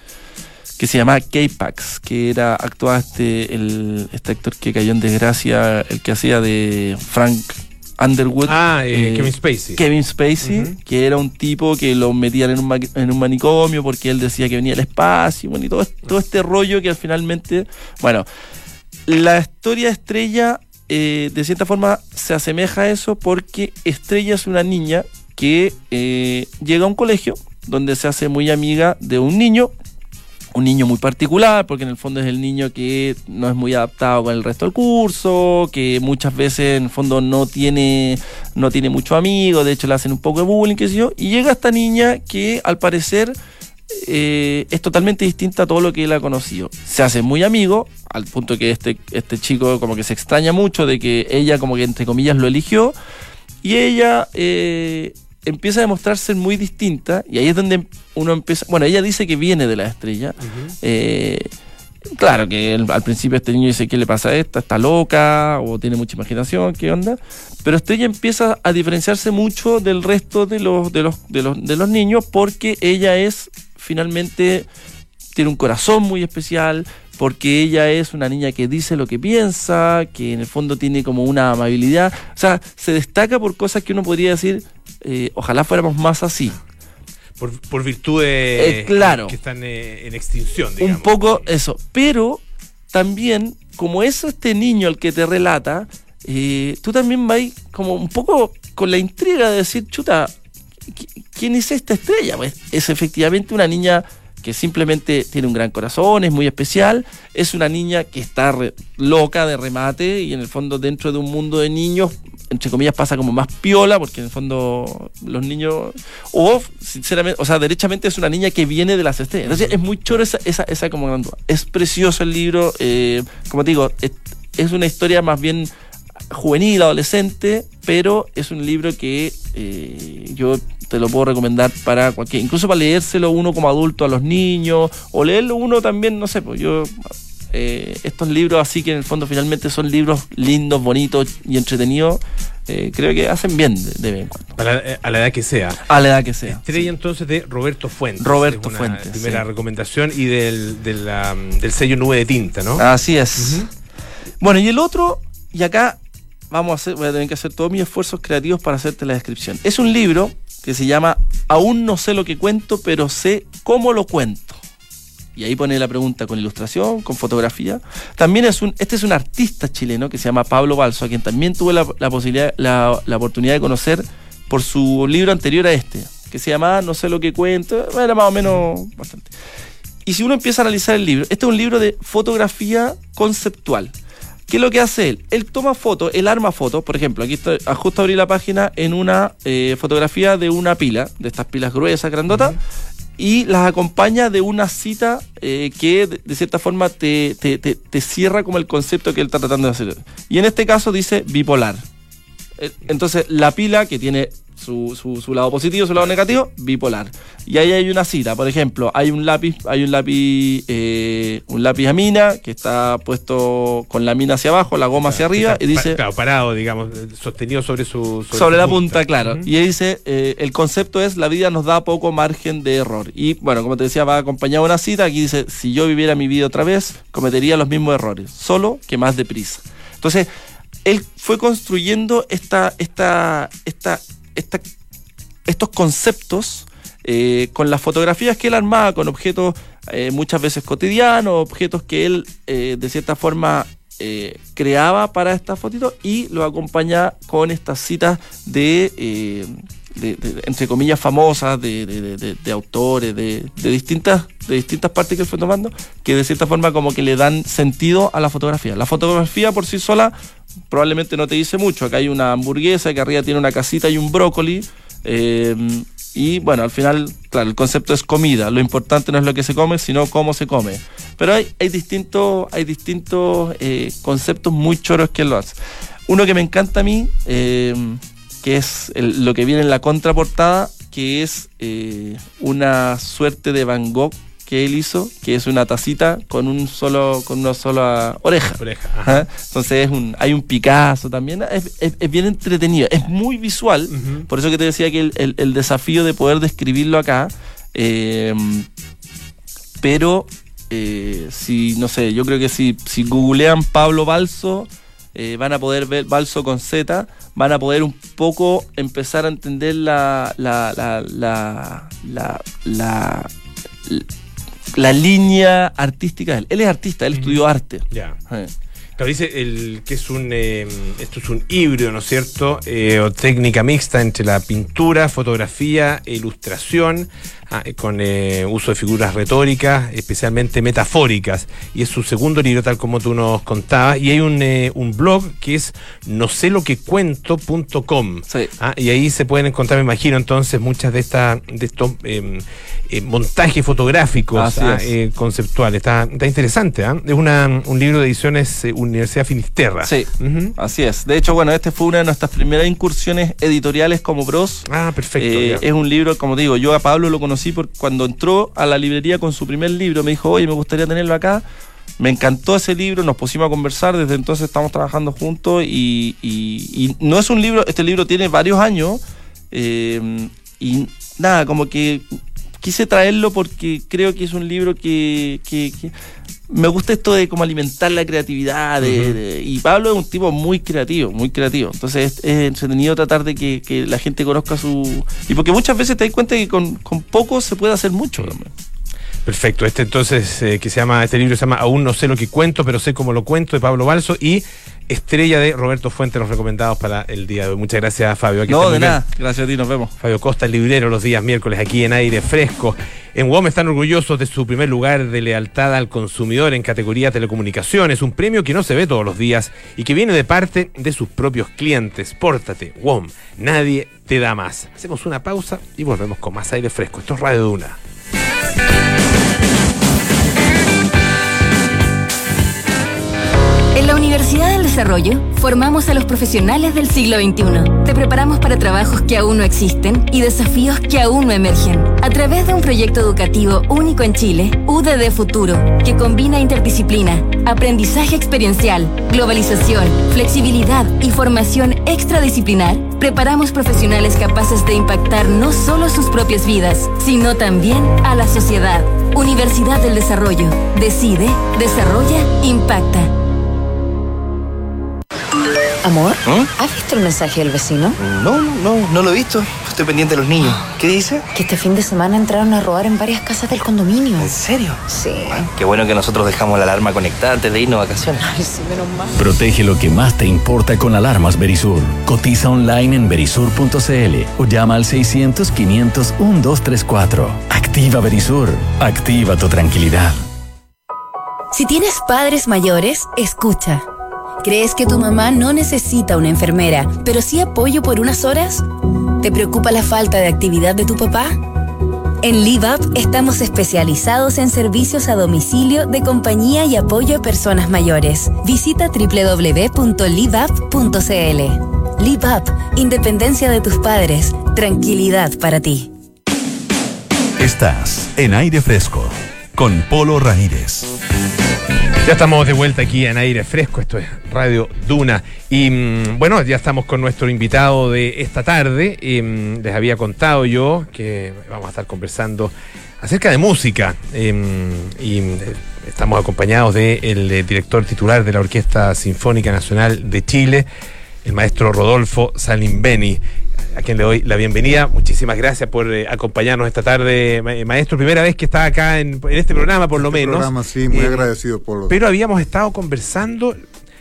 que se llama K-Pax, que era actuaba este, el, este actor que cayó en desgracia, el que hacía de Frank Underwood. Ah, eh, eh, Kevin Spacey. Kevin Spacey, uh-huh. que era un tipo que lo metían en un, ma- en un manicomio porque él decía que venía del espacio, bueno, y todo, todo este rollo que al finalmente... Bueno, la historia de Estrella, eh, de cierta forma, se asemeja a eso porque Estrella es una niña que eh, llega a un colegio donde se hace muy amiga de un niño, un niño muy particular, porque en el fondo es el niño que no es muy adaptado con el resto del curso, que muchas veces en el fondo no tiene, no tiene muchos amigos, de hecho le hacen un poco de bullying, qué sé yo, y llega esta niña que al parecer eh, es totalmente distinta a todo lo que él ha conocido. Se hace muy amigo, al punto que este, este chico como que se extraña mucho de que ella como que entre comillas lo eligió, y ella... Eh, empieza a demostrar ser muy distinta y ahí es donde uno empieza, bueno, ella dice que viene de la estrella, uh-huh. eh, claro que el, al principio este niño dice ¿qué le pasa a esta? ¿Está loca? ¿O tiene mucha imaginación? ¿Qué onda? Pero Estrella empieza a diferenciarse mucho del resto de los, de los, de los, de los niños porque ella es finalmente, tiene un corazón muy especial, porque ella es una niña que dice lo que piensa, que en el fondo tiene como una amabilidad, o sea, se destaca por cosas que uno podría decir, eh, ojalá fuéramos más así. Por, por virtudes eh, claro, que están eh, en extinción, digamos. Un poco eso, pero también, como es este niño el que te relata, eh, tú también vas como un poco con la intriga de decir, chuta, ¿quién es esta Estrella? Pues es efectivamente una niña que simplemente tiene un gran corazón, es muy especial, es una niña que está re, loca de remate y en el fondo dentro de un mundo de niños, entre comillas, pasa como más piola, porque en el fondo los niños, o sinceramente, o sea, derechamente es una niña que viene de las estrellas. Entonces es muy choro esa, esa, esa como gran duda. Es precioso el libro, eh, como te digo, es, es una historia más bien juvenil, adolescente, pero es un libro que eh, yo te lo puedo recomendar para cualquier, incluso para leérselo uno como adulto a los niños, o leerlo uno también, no sé, pues yo, eh, estos libros así que en el fondo finalmente son libros lindos, bonitos y entretenidos, eh, creo que hacen bien de, de vez en cuando. A la, a la edad que sea. A la edad que sea. Estrella, sí. Entonces de Roberto Fuentes. Roberto es una Fuentes. Primera sí. recomendación y del, del, um, del sello Nube de Tinta, ¿no? Así es. Uh-huh. Bueno, y el otro, y acá vamos a hacer, voy a tener que hacer todos mis esfuerzos creativos para hacerte la descripción. Es un libro que se llama Aún no sé lo que cuento, pero sé cómo lo cuento. Y ahí pone la pregunta con ilustración, con fotografía. También es un, este es un artista chileno que se llama Pablo Balso, a quien también tuve la, la posibilidad, la, la oportunidad de conocer por su libro anterior a este, que se llama No sé lo que cuento, era más o menos bastante. Y si uno empieza a analizar el libro, este es un libro de fotografía conceptual. ¿Qué es lo que hace él? Él toma fotos, él arma fotos, por ejemplo, aquí estoy, justo abrí la página en una eh, fotografía de una pila, de estas pilas gruesas, grandotas, uh-huh. y las acompaña de una cita eh, que de, de cierta forma te, te, te, te cierra como el concepto que él está tratando de hacer. Y en este caso dice bipolar. Entonces, la pila que tiene su, su, su lado positivo, su lado negativo, bipolar. Y ahí hay una cita, por ejemplo, hay un lápiz, hay un lápiz, eh, un lápiz a mina que está puesto con la mina hacia abajo, la goma hacia arriba, y dice... Claro, parado, digamos, sostenido sobre su... Sobre, sobre su la punta, punta, claro. Uh-huh. Y ahí dice, eh, el concepto es, la vida nos da poco margen de error. Y bueno, como te decía, va acompañado de una cita, aquí dice, si yo viviera mi vida otra vez, cometería los mismos errores, solo que más deprisa. Entonces, él fue construyendo esta, esta, esta, esta, estos conceptos eh, con las fotografías que él armaba, con objetos eh, muchas veces cotidianos, objetos que él eh, de cierta forma eh, creaba para estas fotitos, y lo acompaña con estas citas de, eh, de, de entre comillas, famosas, de, de, de, de autores, de, de, distintas, de distintas partes que él fue tomando, que de cierta forma como que le dan sentido a la fotografía. La fotografía por sí sola probablemente no te dice mucho. Acá hay una hamburguesa, que arriba tiene una casita y un brócoli, eh, y bueno, al final, claro, el concepto es comida. Lo importante no es lo que se come, sino cómo se come. Pero hay, hay distintos, hay distintos eh, conceptos muy choros que él lo hace. Uno que me encanta a mí, eh, que es el, lo que viene en la contraportada, que es eh, una suerte de Van Gogh que él hizo, que es una tacita con un solo, con una sola oreja. Oreja, ajá. Entonces es un, hay un Picasso también, es, es, es bien entretenido, es muy visual, uh-huh. Por eso que te decía que el, el, el desafío de poder describirlo acá, eh, pero eh, si, no sé, yo creo que si, si googlean Pablo Balzo, eh, van a poder ver Balzo con Z, van a poder un poco empezar a entender la la la la la, la, la la línea artística de él. Él es artista, él estudió arte. Ya. Yeah. Claro, dice el, que es un eh, esto es un híbrido, ¿no es cierto? Eh, o técnica mixta entre la pintura, fotografía, ilustración, ah, con eh, uso de figuras retóricas, especialmente metafóricas. Y es su segundo libro, tal como tú nos contabas. Y hay un, eh, un blog que es no sé lo que cuento punto com. Sí. Ah, y ahí se pueden encontrar, me imagino, entonces, muchas de estas de estos eh, eh, montajes fotográficos ah, eh, conceptuales. Está, está interesante, ¿eh? Es una, un libro de ediciones eh, Universidad Finisterra. Sí, uh-huh. Así es. De hecho, bueno, este fue una de nuestras primeras incursiones editoriales como pros. Ah, perfecto. Eh, es un libro, como digo, yo a Pablo lo conocí por cuando entró a la librería con su primer libro. Me dijo, oye, me gustaría tenerlo acá. Me encantó ese libro, nos pusimos a conversar, desde entonces estamos trabajando juntos y, y, y no es un libro, este libro tiene varios años eh, y nada, como que quise traerlo porque creo que es un libro que, que, que me gusta esto de como alimentar la creatividad de, uh-huh. de, y Pablo es un tipo muy creativo, muy creativo, entonces es, es entretenido tratar de que, que la gente conozca su... y porque muchas veces te das cuenta que con, con poco se puede hacer mucho también. Perfecto, este entonces eh, que se llama, este libro se llama Aún no sé lo que cuento, pero sé cómo lo cuento, de Pablo Balzo, y Estrella de Roberto Fuentes, los recomendados para el día de hoy. Muchas gracias, Fabio. Aquí no, de nada, bien. Gracias a ti, nos vemos. Fabio Costa, el librero, los días miércoles aquí en Aire Fresco. En W O M están orgullosos de su primer lugar de lealtad al consumidor en categoría telecomunicaciones, un premio que no se ve todos los días y que viene de parte de sus propios clientes. Pórtate, W O M, nadie te da más. Hacemos una pausa y volvemos con más Aire Fresco. Esto es Radio Duna. En la Universidad del Desarrollo formamos a los profesionales del siglo veintiuno. Te preparamos para trabajos que aún no existen y desafíos que aún no emergen. A través de un proyecto educativo único en Chile, U D D Futuro, que combina interdisciplina, aprendizaje experiencial, globalización, flexibilidad y formación extradisciplinar, preparamos profesionales capaces de impactar no solo sus propias vidas, sino también a la sociedad. Universidad del Desarrollo. Decide, desarrolla, impacta. Amor, ¿Mm? ¿has visto el mensaje del vecino? No, no, no lo he visto. Estoy pendiente de los niños. ¿Qué dice? Que este fin de semana entraron a robar en varias casas del condominio. ¿En serio? Sí. Bueno, qué bueno que nosotros dejamos la alarma conectada antes de irnos a vacaciones. Ay, sí, menos mal. Protege lo que más te importa con alarmas Verisur. Cotiza online en verisur punto c l o llama al seiscientos, quinientos, doce treinta y cuatro. Activa Verisur. Activa tu tranquilidad. Si tienes padres mayores, escucha. ¿Crees que tu mamá no necesita una enfermera, pero sí apoyo por unas horas? ¿Te preocupa la falta de actividad de tu papá? En LiveUp estamos especializados en servicios a domicilio de compañía y apoyo a personas mayores. Visita doble u doble u doble u punto live up punto c l. Live Up, independencia de tus padres, tranquilidad para ti. Estás en Aire Fresco con Polo Ramírez. Ya estamos de vuelta aquí en Aire Fresco, esto es Radio Duna. Y mmm, bueno, ya estamos con nuestro invitado de esta tarde. Y, mmm, les había contado yo que vamos a estar conversando acerca de música. Y, y estamos acompañados del de director titular de la Orquesta Sinfónica Nacional de Chile, el maestro Rodolfo Salimbeni, a quien le doy la bienvenida. Muchísimas gracias por eh, acompañarnos esta tarde, ma- maestro. Primera vez que está acá en, en este programa, por lo este menos. programa, sí, muy eh, agradecido por lo... Pero habíamos estado conversando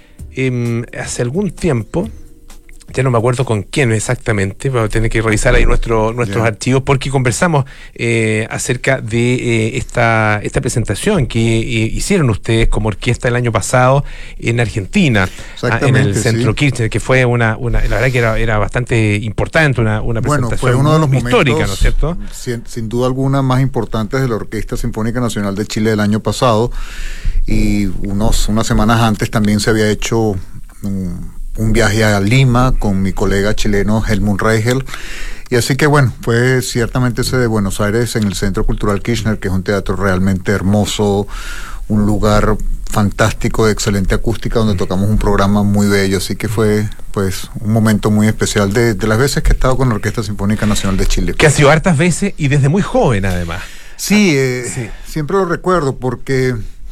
eh, hace algún tiempo, ya no me acuerdo con quién exactamente, pero tener que revisar ahí nuestro, nuestros yeah. archivos, porque conversamos eh, acerca de eh, esta, esta presentación que eh, hicieron ustedes como orquesta el año pasado en Argentina, ah, en el Centro sí. Kirchner, que fue una, una, la verdad que era, era bastante importante, una, una presentación bueno, fue uno de los histórica, momentos, ¿no es cierto? Sin, sin duda alguna más importantes de la Orquesta Sinfónica Nacional de Chile del año pasado, y unos, unas semanas antes también se había hecho un un viaje a Lima con mi colega chileno Helmut Reichel, y así que bueno, fue ciertamente ese de Buenos Aires en el Centro Cultural Kirchner, que es un teatro realmente hermoso, un lugar fantástico de excelente acústica, donde tocamos un programa muy bello, así que fue pues un momento muy especial de, de las veces que he estado con la Orquesta Sinfónica Nacional de Chile. Que ha sido hartas veces y desde muy joven además. Sí, eh, sí. siempre lo recuerdo porque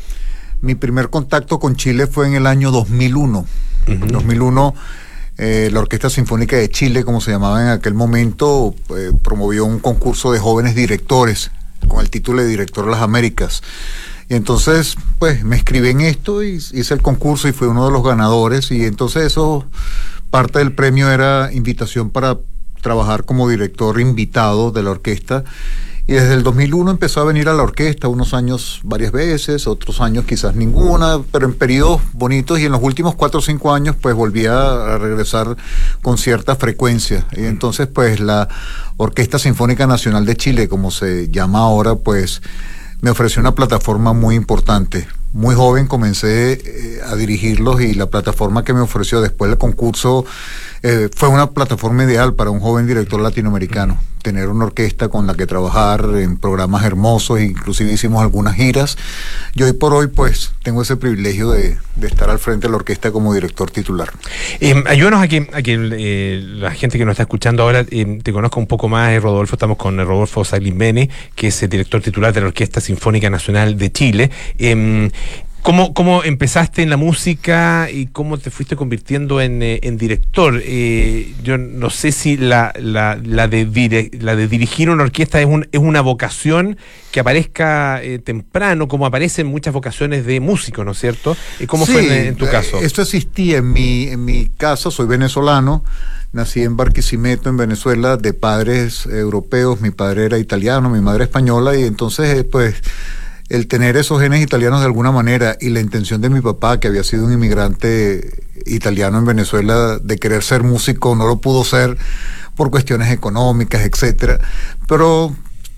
mi primer contacto con Chile fue en el año dos mil uno. En uh-huh. dos mil uno, eh, la Orquesta Sinfónica de Chile, como se llamaba en aquel momento, eh, promovió un concurso de jóvenes directores con el título de Director de las Américas. Y entonces, pues, me inscribí en esto y hice el concurso y fui uno de los ganadores. Y entonces eso, parte del premio era invitación para trabajar como director invitado de la orquesta. Y desde el dos mil uno empezó a venir a la orquesta, unos años varias veces, otros años quizás ninguna, pero en periodos bonitos, y en los últimos cuatro o cinco años pues volví a regresar con cierta frecuencia. Y entonces pues la Orquesta Sinfónica Nacional de Chile, como se llama ahora, pues me ofreció una plataforma muy importante. Muy joven comencé eh, a dirigirlos, y la plataforma que me ofreció después del concurso eh, fue una plataforma ideal para un joven director latinoamericano. Tener una orquesta con la que trabajar en programas hermosos, inclusive hicimos algunas giras. Y hoy por hoy pues tengo ese privilegio de, de estar al frente de la orquesta como director titular. Eh, ayúdanos a que, a que eh, la gente que nos está escuchando ahora eh, te conozca un poco más, eh, Rodolfo. Estamos con Rodolfo Salimbeni, que es el director titular de la Orquesta Sinfónica Nacional de Chile. Eh, ¿Cómo, ¿Cómo empezaste en la música y cómo te fuiste convirtiendo en, eh, en director? Eh, yo no sé si la, la, la, de dire, la de dirigir una orquesta es, un, es una vocación que aparezca eh, temprano, como aparecen muchas vocaciones de músicos, ¿no es cierto? ¿Cómo sí, fue en, en tu caso? Esto existía en mi, en mi casa. Soy venezolano, nací en Barquisimeto, en Venezuela, de padres europeos. Mi padre era italiano, mi madre española, y entonces pues el tener esos genes italianos de alguna manera, y la intención de mi papá, que había sido un inmigrante italiano en Venezuela, de querer ser músico, no lo pudo ser por cuestiones económicas, etcétera, pero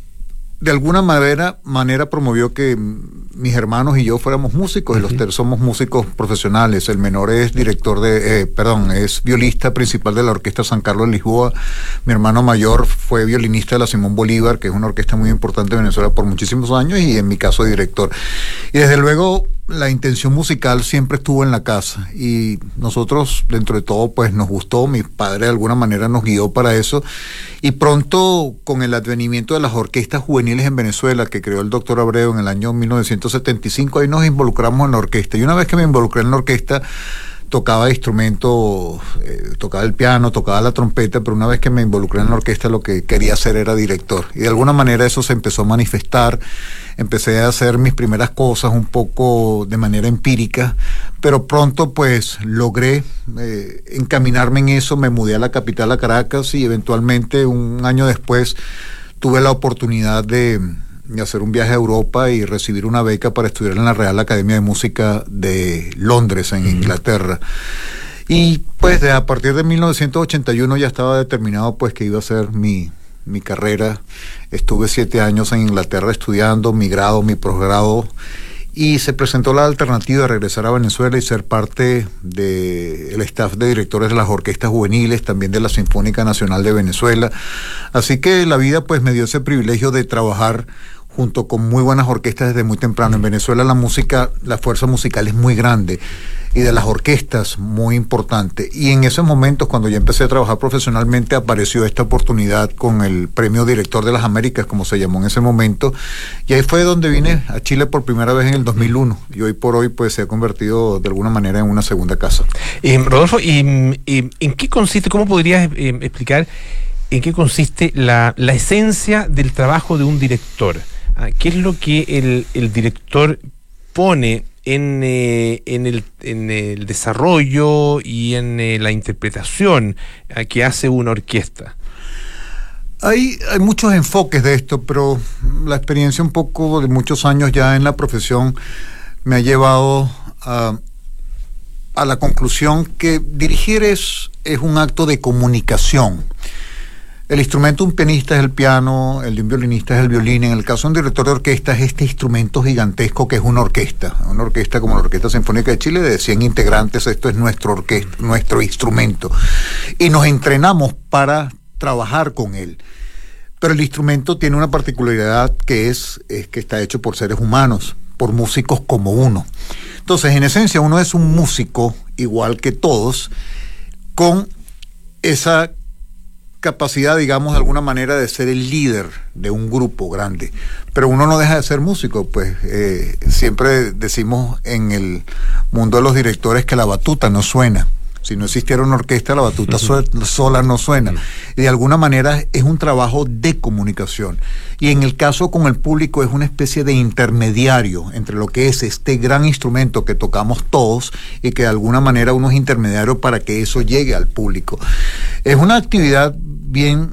de alguna manera, manera promovió que mis hermanos y yo fuéramos músicos, uh-huh. y los tres somos músicos profesionales. El menor es director de, eh, perdón, es violista principal de la Orquesta San Carlos de Lisboa. Mi hermano mayor fue violinista de la Simón Bolívar, que es una orquesta muy importante de Venezuela por muchísimos años, y en mi caso director. Y desde luego la intención musical siempre estuvo en la casa, y nosotros dentro de todo pues nos gustó. Mi padre de alguna manera nos guió para eso, y pronto, con el advenimiento de las orquestas juveniles en Venezuela que creó el doctor Abreu en el año mil novecientos setenta y cinco, ahí nos involucramos en la orquesta. Y una vez que me involucré en la orquesta, tocaba instrumentos, eh, tocaba el piano, tocaba la trompeta, pero una vez que me involucré en la orquesta, lo que quería hacer era director. Y de alguna manera eso se empezó a manifestar. Empecé a hacer mis primeras cosas un poco de manera empírica, pero pronto pues logré eh, encaminarme en eso. Me mudé a la capital, a Caracas, y eventualmente un año después tuve la oportunidad de, de hacer un viaje a Europa y recibir una beca para estudiar en la Real Academia de Música de Londres, en Inglaterra. Y pues de, a partir de mil novecientos ochenta y uno ya estaba determinado pues que iba a ser mi, mi carrera. Estuve siete años en Inglaterra estudiando mi grado, mi posgrado, y se presentó la alternativa de regresar a Venezuela y ser parte del staff de directores de las orquestas juveniles, también de la Sinfónica Nacional de Venezuela. Así que la vida pues me dio ese privilegio de trabajar junto con muy buenas orquestas desde muy temprano. En Venezuela la música, la fuerza musical es muy grande y de las orquestas muy importante. Y en esos momentos, cuando ya empecé a trabajar profesionalmente, apareció esta oportunidad con el Premio Director de las Américas, como se llamó en ese momento, y ahí fue donde vine a Chile por primera vez en el dos mil uno, y hoy por hoy pues se ha convertido de alguna manera en una segunda casa. Eh, Rodolfo, ¿y, y, ¿en qué consiste, cómo podrías eh, explicar en qué consiste la, la esencia del trabajo de un director? ¿Qué es lo que el, el director pone en, eh, en, el, en el desarrollo y en eh, la interpretación eh, que hace una orquesta? Hay, hay muchos enfoques de esto, pero la experiencia un poco de muchos años ya en la profesión me ha llevado a, a la conclusión que dirigir es, es un acto de comunicación. El instrumento de un pianista es el piano, el de un violinista es el violín. En el caso de un director de orquesta es este instrumento gigantesco que es una orquesta. Una orquesta como la Orquesta Sinfónica de Chile de cien integrantes, esto es nuestro orquesta, nuestro instrumento. Y nos entrenamos para trabajar con él. Pero el instrumento tiene una particularidad que es, es que está hecho por seres humanos, por músicos como uno. Entonces, en esencia, uno es un músico igual que todos, con esa capacidad, digamos, de alguna manera de ser el líder de un grupo grande, pero uno no deja de ser músico, pues eh, siempre decimos en el mundo de los directores que la batuta no suena. Si no existiera una orquesta, la batuta uh-huh. su- sola no suena. Y de alguna manera es un trabajo de comunicación. Y en el caso con el público es una especie de intermediario entre lo que es este gran instrumento que tocamos todos y que de alguna manera uno es intermediario para que eso llegue al público. Es una actividad bien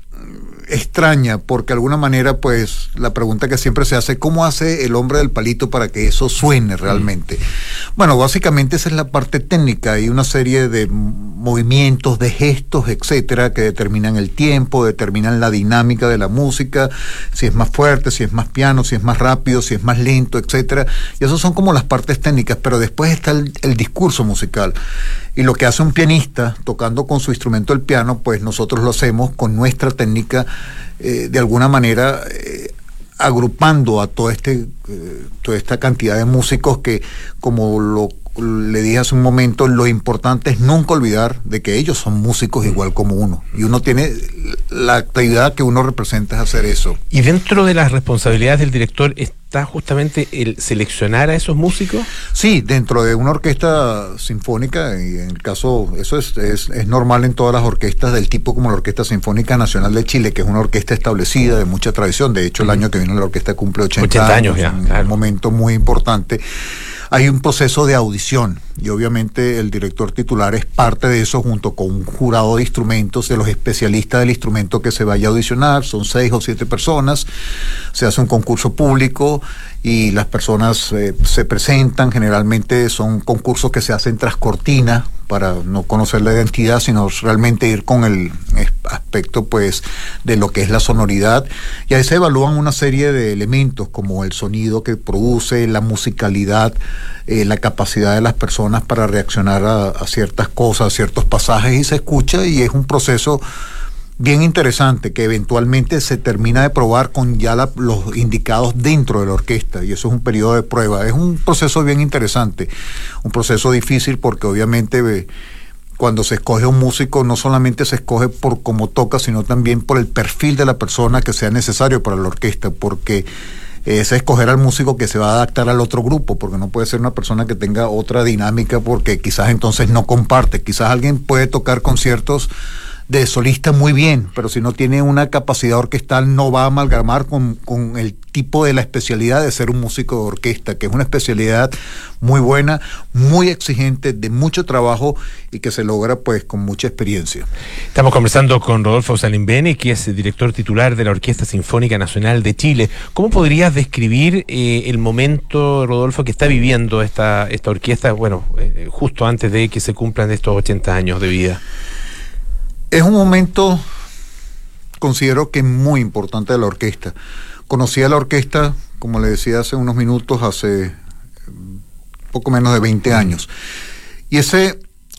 extraña, porque de alguna manera pues la pregunta que siempre se hace, ¿cómo hace el hombre del palito para que eso suene realmente? Mm. Bueno, básicamente esa es la parte técnica. Hay una serie de movimientos, de gestos, etcétera, que determinan el tiempo, determinan la dinámica de la música, si es más fuerte, si es más piano, si es más rápido, si es más lento, etcétera. Y eso son como las partes técnicas, pero después está el, el discurso musical. Y lo que hace un pianista tocando con su instrumento el piano, pues nosotros lo hacemos con nuestra técnica, eh, de alguna manera eh, agrupando a todo este, eh, toda esta cantidad de músicos que, como lo le dije hace un momento, lo importante es nunca olvidar de que ellos son músicos igual como uno, y uno tiene la actividad que uno representa es hacer eso. ¿Y dentro de las responsabilidades del director está justamente el seleccionar a esos músicos? Sí, dentro de una orquesta sinfónica, y en el caso, eso es, es, es normal en todas las orquestas del tipo como la Orquesta Sinfónica Nacional de Chile, que es una orquesta establecida de mucha tradición. De hecho, el año que viene la orquesta cumple ochenta años, ya, un, claro. un momento muy importante. Hay un proceso de audición y obviamente el director titular es parte de eso, junto con un jurado de instrumentos, de los especialistas del instrumento que se vaya a audicionar. Son seis o siete personas, se hace un concurso público y las personas eh, se presentan. Generalmente son concursos que se hacen tras cortina para no conocer la identidad, sino realmente ir con el aspecto pues de lo que es la sonoridad, y ahí se evalúan una serie de elementos como el sonido que produce, la musicalidad, eh, la capacidad de las personas para reaccionar a, a ciertas cosas, a ciertos pasajes, y se escucha, y es un proceso bien interesante que eventualmente se termina de probar con ya la, los indicados dentro de la orquesta, y eso es un periodo de prueba. Es un proceso bien interesante, un proceso difícil, porque obviamente eh, cuando se escoge un músico no solamente se escoge por cómo toca, sino también por el perfil de la persona que sea necesario para la orquesta, porque es escoger al músico que se va a adaptar al otro grupo, porque no puede ser una persona que tenga otra dinámica, porque quizás entonces no comparte. Quizás alguien puede tocar conciertos de solista muy bien, pero si no tiene una capacidad orquestal no va a amalgamar con, con el tipo de la especialidad de ser un músico de orquesta, que es una especialidad muy buena, muy exigente, de mucho trabajo y que se logra pues con mucha experiencia. Estamos conversando con Rodolfo Salimbene, que es el director titular de la Orquesta Sinfónica Nacional de Chile. ¿Cómo podrías describir eh, el momento, Rodolfo, que está viviendo esta, esta orquesta, bueno, eh, justo antes de que se cumplan estos ochenta años de vida? Es un momento, considero que muy importante de la orquesta. Conocí a la orquesta, como le decía hace unos minutos, hace poco menos de veinte años. Y ese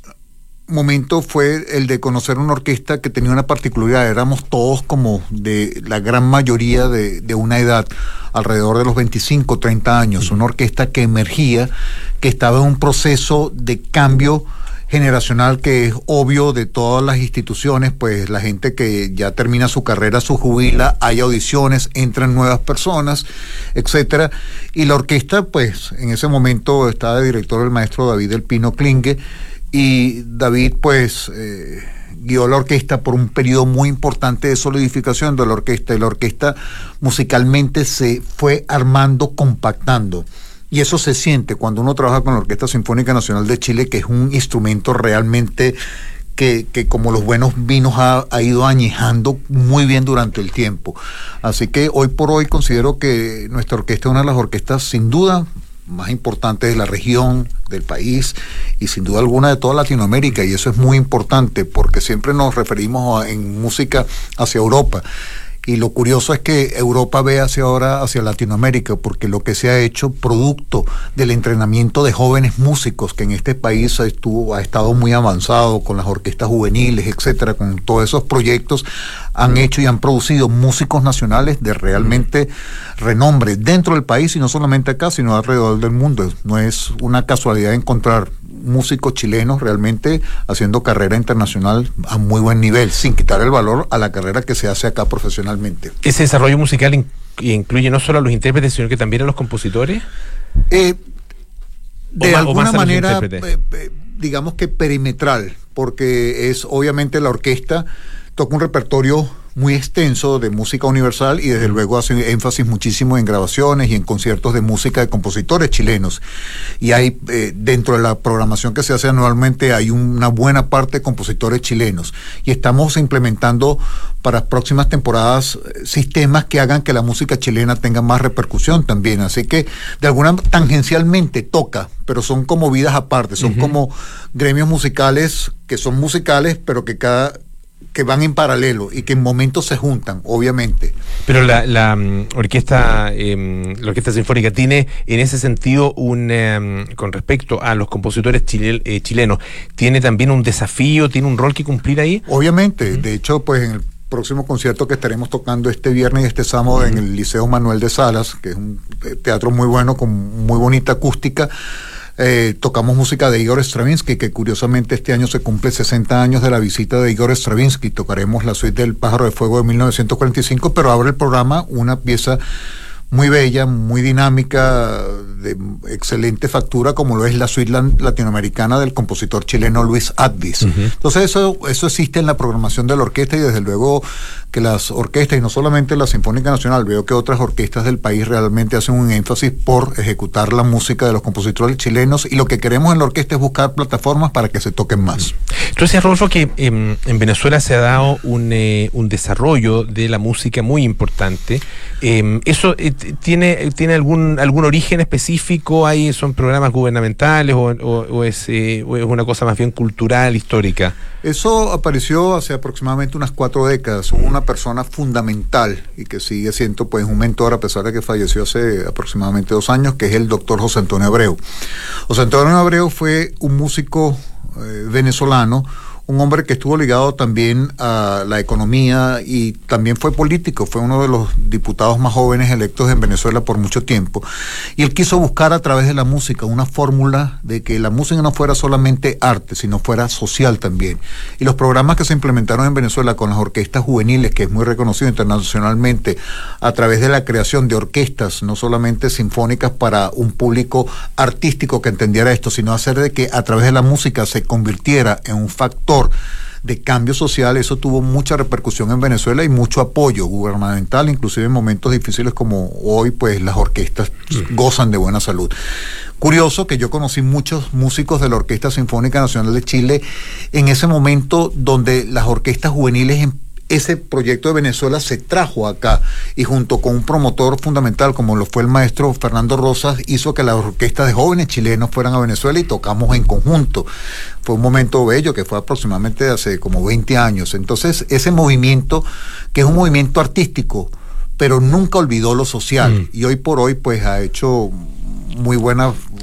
momento fue el de conocer una orquesta que tenía una particularidad. Éramos todos como de la gran mayoría de, de una edad, alrededor de los veinticinco, treinta años. Una orquesta que emergía, que estaba en un proceso de cambio generacional que es obvio de todas las instituciones, pues la gente que ya termina su carrera, su jubila, hay audiciones, entran nuevas personas, etcétera. Y la orquesta, pues en ese momento estaba de director el maestro David del Pino Klinge, y David pues eh, guió la orquesta por un periodo muy importante de solidificación de la orquesta, y la orquesta musicalmente se fue armando, compactando. Y eso se siente cuando uno trabaja con la Orquesta Sinfónica Nacional de Chile, que es un instrumento realmente que, que como los buenos vinos ha, ha ido añejando muy bien durante el tiempo. Así que hoy por hoy considero que nuestra orquesta es una de las orquestas sin duda más importantes de la región, del país y sin duda alguna de toda Latinoamérica, y eso es muy importante porque siempre nos referimos a, en música hacia Europa. Y lo curioso es que Europa ve hacia ahora hacia Latinoamérica, porque lo que se ha hecho producto del entrenamiento de jóvenes músicos, que en este país estuvo, ha estado muy avanzado con las orquestas juveniles, etcétera, con todos esos proyectos, han hecho y han producido músicos nacionales de realmente renombre dentro del país, y no solamente acá, sino alrededor del mundo. No es una casualidad encontrar músicos chilenos realmente haciendo carrera internacional a muy buen nivel, sin quitar el valor a la carrera que se hace acá profesionalmente. ¿Ese desarrollo musical in- incluye no solo a los intérpretes, sino que también a los compositores? Eh, de ma- alguna manera, eh, eh, digamos que perimetral, porque es obviamente la orquesta toca un repertorio muy extenso de música universal y desde luego hace énfasis muchísimo en grabaciones y en conciertos de música de compositores chilenos, y hay eh, dentro de la programación que se hace anualmente hay una buena parte de compositores chilenos, y estamos implementando para próximas temporadas eh, sistemas que hagan que la música chilena tenga más repercusión también, así que de alguna tangencialmente toca, pero son como vidas aparte, son uh-huh. como gremios musicales que son musicales pero que cada que van en paralelo y que en momentos se juntan, obviamente. Pero la, la um, orquesta eh, la orquesta sinfónica tiene en ese sentido un eh, con respecto a los compositores chile, eh, chilenos, tiene también un desafío, tiene un rol que cumplir ahí. Obviamente, uh-huh. de hecho, pues en el próximo concierto que estaremos tocando este viernes y este sábado uh-huh. en el Liceo Manuel de Salas, que es un teatro muy bueno con muy bonita acústica. Eh, tocamos música de Igor Stravinsky, que curiosamente este año se cumple sesenta años de la visita de Igor Stravinsky. Tocaremos la suite del Pájaro de Fuego de mil novecientos cuarenta y cinco, pero abre el programa una pieza muy bella, muy dinámica, de excelente factura, como lo es la suite latinoamericana del compositor chileno Luis Advis. Uh-huh. Entonces eso, eso existe en la programación de la orquesta, y desde luego que las orquestas, y no solamente la Sinfónica Nacional, veo que otras orquestas del país realmente hacen un énfasis por ejecutar la música de los compositores chilenos, y lo que queremos en la orquesta es buscar plataformas para que se toquen más. Tú decías, Rodolfo, que eh, en Venezuela se ha dado un, eh, un desarrollo de la música muy importante. Eh, ¿Eso eh, tiene, tiene algún, algún origen específico? ¿Hay, ¿Son programas gubernamentales o, o, o, es, eh, o es una cosa más bien cultural, histórica? Eso apareció hace aproximadamente unas cuatro décadas. Hubo una persona fundamental y que sigue siendo pues un mentor a pesar de que falleció hace aproximadamente dos años, que es el doctor José Antonio Abreu. José Antonio Abreu fue un músico eh, venezolano, un hombre que estuvo ligado también a la economía y también fue político, fue uno de los diputados más jóvenes electos en Venezuela por mucho tiempo, y él quiso buscar a través de la música una fórmula de que la música no fuera solamente arte, sino fuera social también, y los programas que se implementaron en Venezuela con las orquestas juveniles, que es muy reconocido internacionalmente, a través de la creación de orquestas, no solamente sinfónicas para un público artístico que entendiera esto, sino hacer de que a través de la música se convirtiera en un factor de cambio social. Eso tuvo mucha repercusión en Venezuela y mucho apoyo gubernamental, inclusive en momentos difíciles como hoy, pues las orquestas mm. gozan de buena salud. Curioso que yo conocí muchos músicos de la Orquesta Sinfónica Nacional de Chile en ese momento donde las orquestas juveniles en ese proyecto de Venezuela se trajo acá, y junto con un promotor fundamental como lo fue el maestro Fernando Rosas, hizo que las orquestas de jóvenes chilenos fueran a Venezuela y tocamos en conjunto. Fue un momento bello que fue aproximadamente hace como veinte años. Entonces ese movimiento, que es un movimiento artístico, pero nunca olvidó lo social, mm. y hoy por hoy pues ha hecho muy buena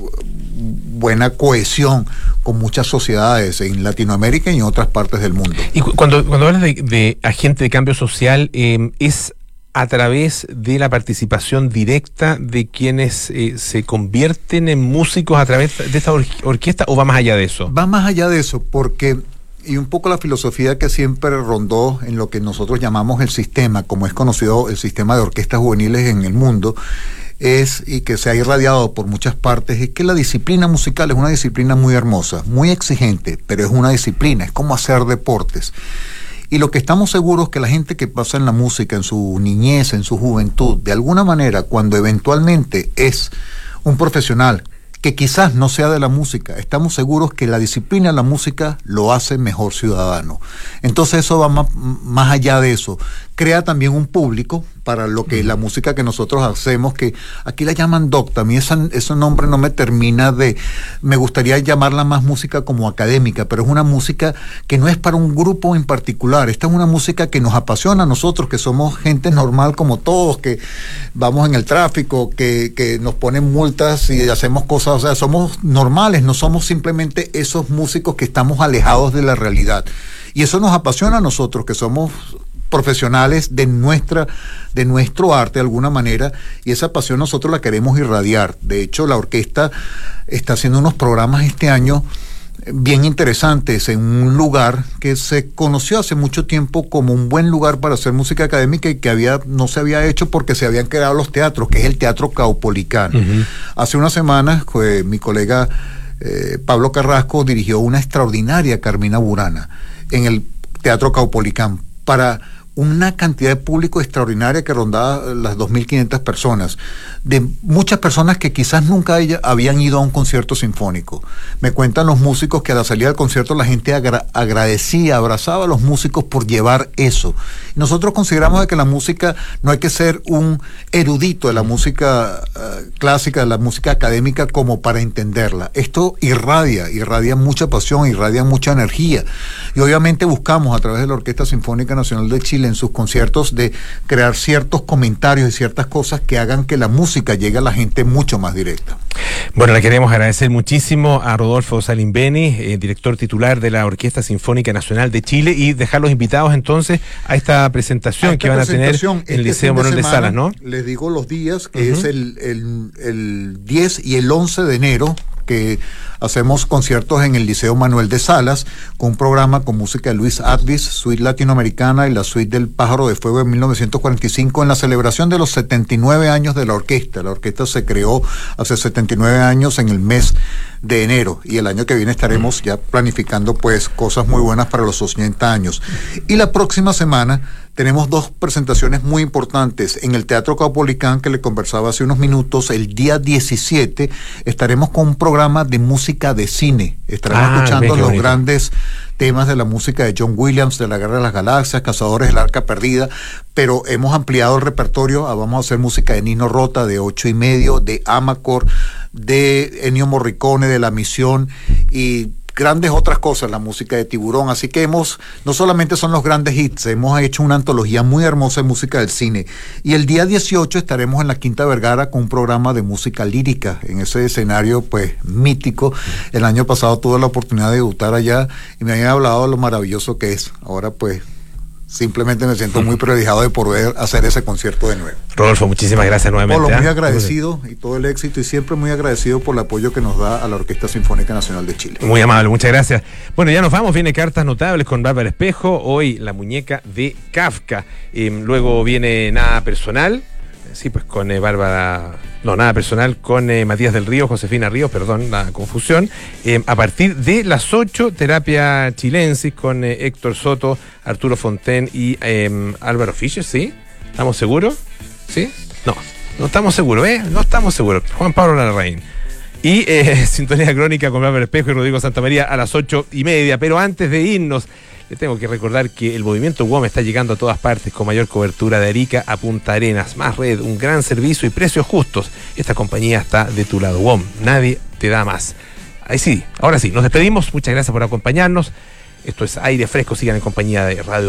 buena cohesión con muchas sociedades en Latinoamérica y en otras partes del mundo. Y cu- cuando, cuando hablas de, de agente de cambio social, eh, ¿es a través de la participación directa de quienes eh, se convierten en músicos a través de esta or- orquesta o va más allá de eso? Va más allá de eso, porque, y un poco la filosofía que siempre rondó en lo que nosotros llamamos el sistema, como es conocido el sistema de orquestas juveniles en el mundo, es, y que se ha irradiado por muchas partes, es que la disciplina musical es una disciplina muy hermosa, muy exigente, pero es una disciplina, es como hacer deportes. Y lo que estamos seguros es que la gente que pasa en la música, en su niñez, en su juventud, de alguna manera, cuando eventualmente es un profesional que quizás no sea de la música, estamos seguros que la disciplina de la música lo hace mejor ciudadano. Entonces eso va más, más allá de eso. Crea también un público para lo que la música que nosotros hacemos, que aquí la llaman docta. A mí esa, ese nombre no me termina de... Me gustaría llamarla más música como académica, pero es una música que no es para un grupo en particular. Esta es una música que nos apasiona a nosotros, que somos gente normal como todos, que vamos en el tráfico, que, que nos ponen multas y hacemos cosas. O sea, somos normales, no somos simplemente esos músicos que estamos alejados de la realidad. Y eso nos apasiona a nosotros, que somos profesionales de nuestra de nuestro arte de alguna manera, y esa pasión nosotros la queremos irradiar. De hecho, la orquesta está haciendo unos programas este año bien interesantes en un lugar que se conoció hace mucho tiempo como un buen lugar para hacer música académica y que había no se había hecho porque se habían creado los teatros, que es el Teatro Caupolicán. Uh-huh. Hace unas semanas eh, mi colega eh, Pablo Carrasco dirigió una extraordinaria Carmina Burana en el Teatro Caupolicán para una cantidad de público extraordinaria que rondaba las dos mil quinientas personas, de muchas personas que quizás nunca habían ido a un concierto sinfónico. Me cuentan los músicos que a la salida del concierto la gente agra- agradecía, abrazaba a los músicos por llevar eso. Nosotros consideramos de que la música no hay que ser un erudito de la música uh, clásica, de la música académica como para entenderla. Esto irradia, irradia mucha pasión, irradia mucha energía. Y obviamente buscamos a través de la Orquesta Sinfónica Nacional de Chile en sus conciertos de crear ciertos comentarios y ciertas cosas que hagan que la música llegue a la gente mucho más directa. Bueno, le queremos agradecer muchísimo a Rodolfo Salimbeni, eh, director titular de la Orquesta Sinfónica Nacional de Chile, y dejarlos invitados entonces a esta presentación a esta que van a tener en el Liceo Manuel de Salas, ¿no? Les digo los días, que uh-huh. es el, el, el diez y el once de enero, que hacemos conciertos en el Liceo Manuel de Salas, con un programa con música de Luis Advis, suite latinoamericana y la suite del Pájaro de Fuego de mil novecientos cuarenta y cinco, en la celebración de los setenta y nueve años de la orquesta. La orquesta se creó hace setenta y nueve años en el mes de enero, y el año que viene estaremos ya planificando pues cosas muy buenas para los ochenta años. Y la próxima semana tenemos dos presentaciones muy importantes en el Teatro Caupolicán, que le conversaba hace unos minutos. El día diecisiete estaremos con un programa de música de cine. Estaremos ah, escuchando los bonito. grandes temas de la música de John Williams, de la Guerra de las Galaxias, Cazadores del Arca Perdida, pero hemos ampliado el repertorio. Vamos a hacer música de Nino Rota, de Ocho y Medio, de Amacor, de Ennio Morricone, de La Misión, y grandes otras cosas, la música de Tiburón. Así que hemos, no solamente son los grandes hits, hemos hecho una antología muy hermosa de música del cine. Y el día dieciocho estaremos en la Quinta Vergara con un programa de música lírica, en ese escenario pues mítico. El año pasado tuve la oportunidad de debutar allá y me habían hablado de lo maravilloso que es. Ahora pues simplemente me siento muy privilegiado de poder hacer ese concierto de nuevo. Rodolfo, muchísimas gracias nuevamente. Polo, muy ¿eh? agradecido y todo el éxito, y siempre muy agradecido por el apoyo que nos da a la Orquesta Sinfónica Nacional de Chile. Muy amable, muchas gracias. Bueno, ya nos vamos, viene Cartas Notables con Bárbara Espejo, hoy La Muñeca de Kafka. Eh, luego viene Nada Personal, sí, pues con eh, Bárbara... No, Nada Personal con eh, Matías del Río, Josefina Ríos, perdón la confusión. Eh, a partir de las ocho, Terapia Chilensis con eh, Héctor Soto, Arturo Fonten y eh, Álvaro Fischer, ¿sí? ¿Estamos seguros? ¿Sí? No, no estamos seguros, ¿eh? No estamos seguros. Juan Pablo Larraín. Y eh, Sintonía Crónica con Bárbara Espejo y Rodrigo Santamaría a las ocho y media. Pero antes de irnos, les tengo que recordar que el movimiento W O M está llegando a todas partes con mayor cobertura de Arica a Punta Arenas. Más red, un gran servicio y precios justos. Esta compañía está de tu lado. W O M, nadie te da más. Ahí sí, ahora sí, nos despedimos. Muchas gracias por acompañarnos. Esto es Aire Fresco. Sigan en compañía de Radio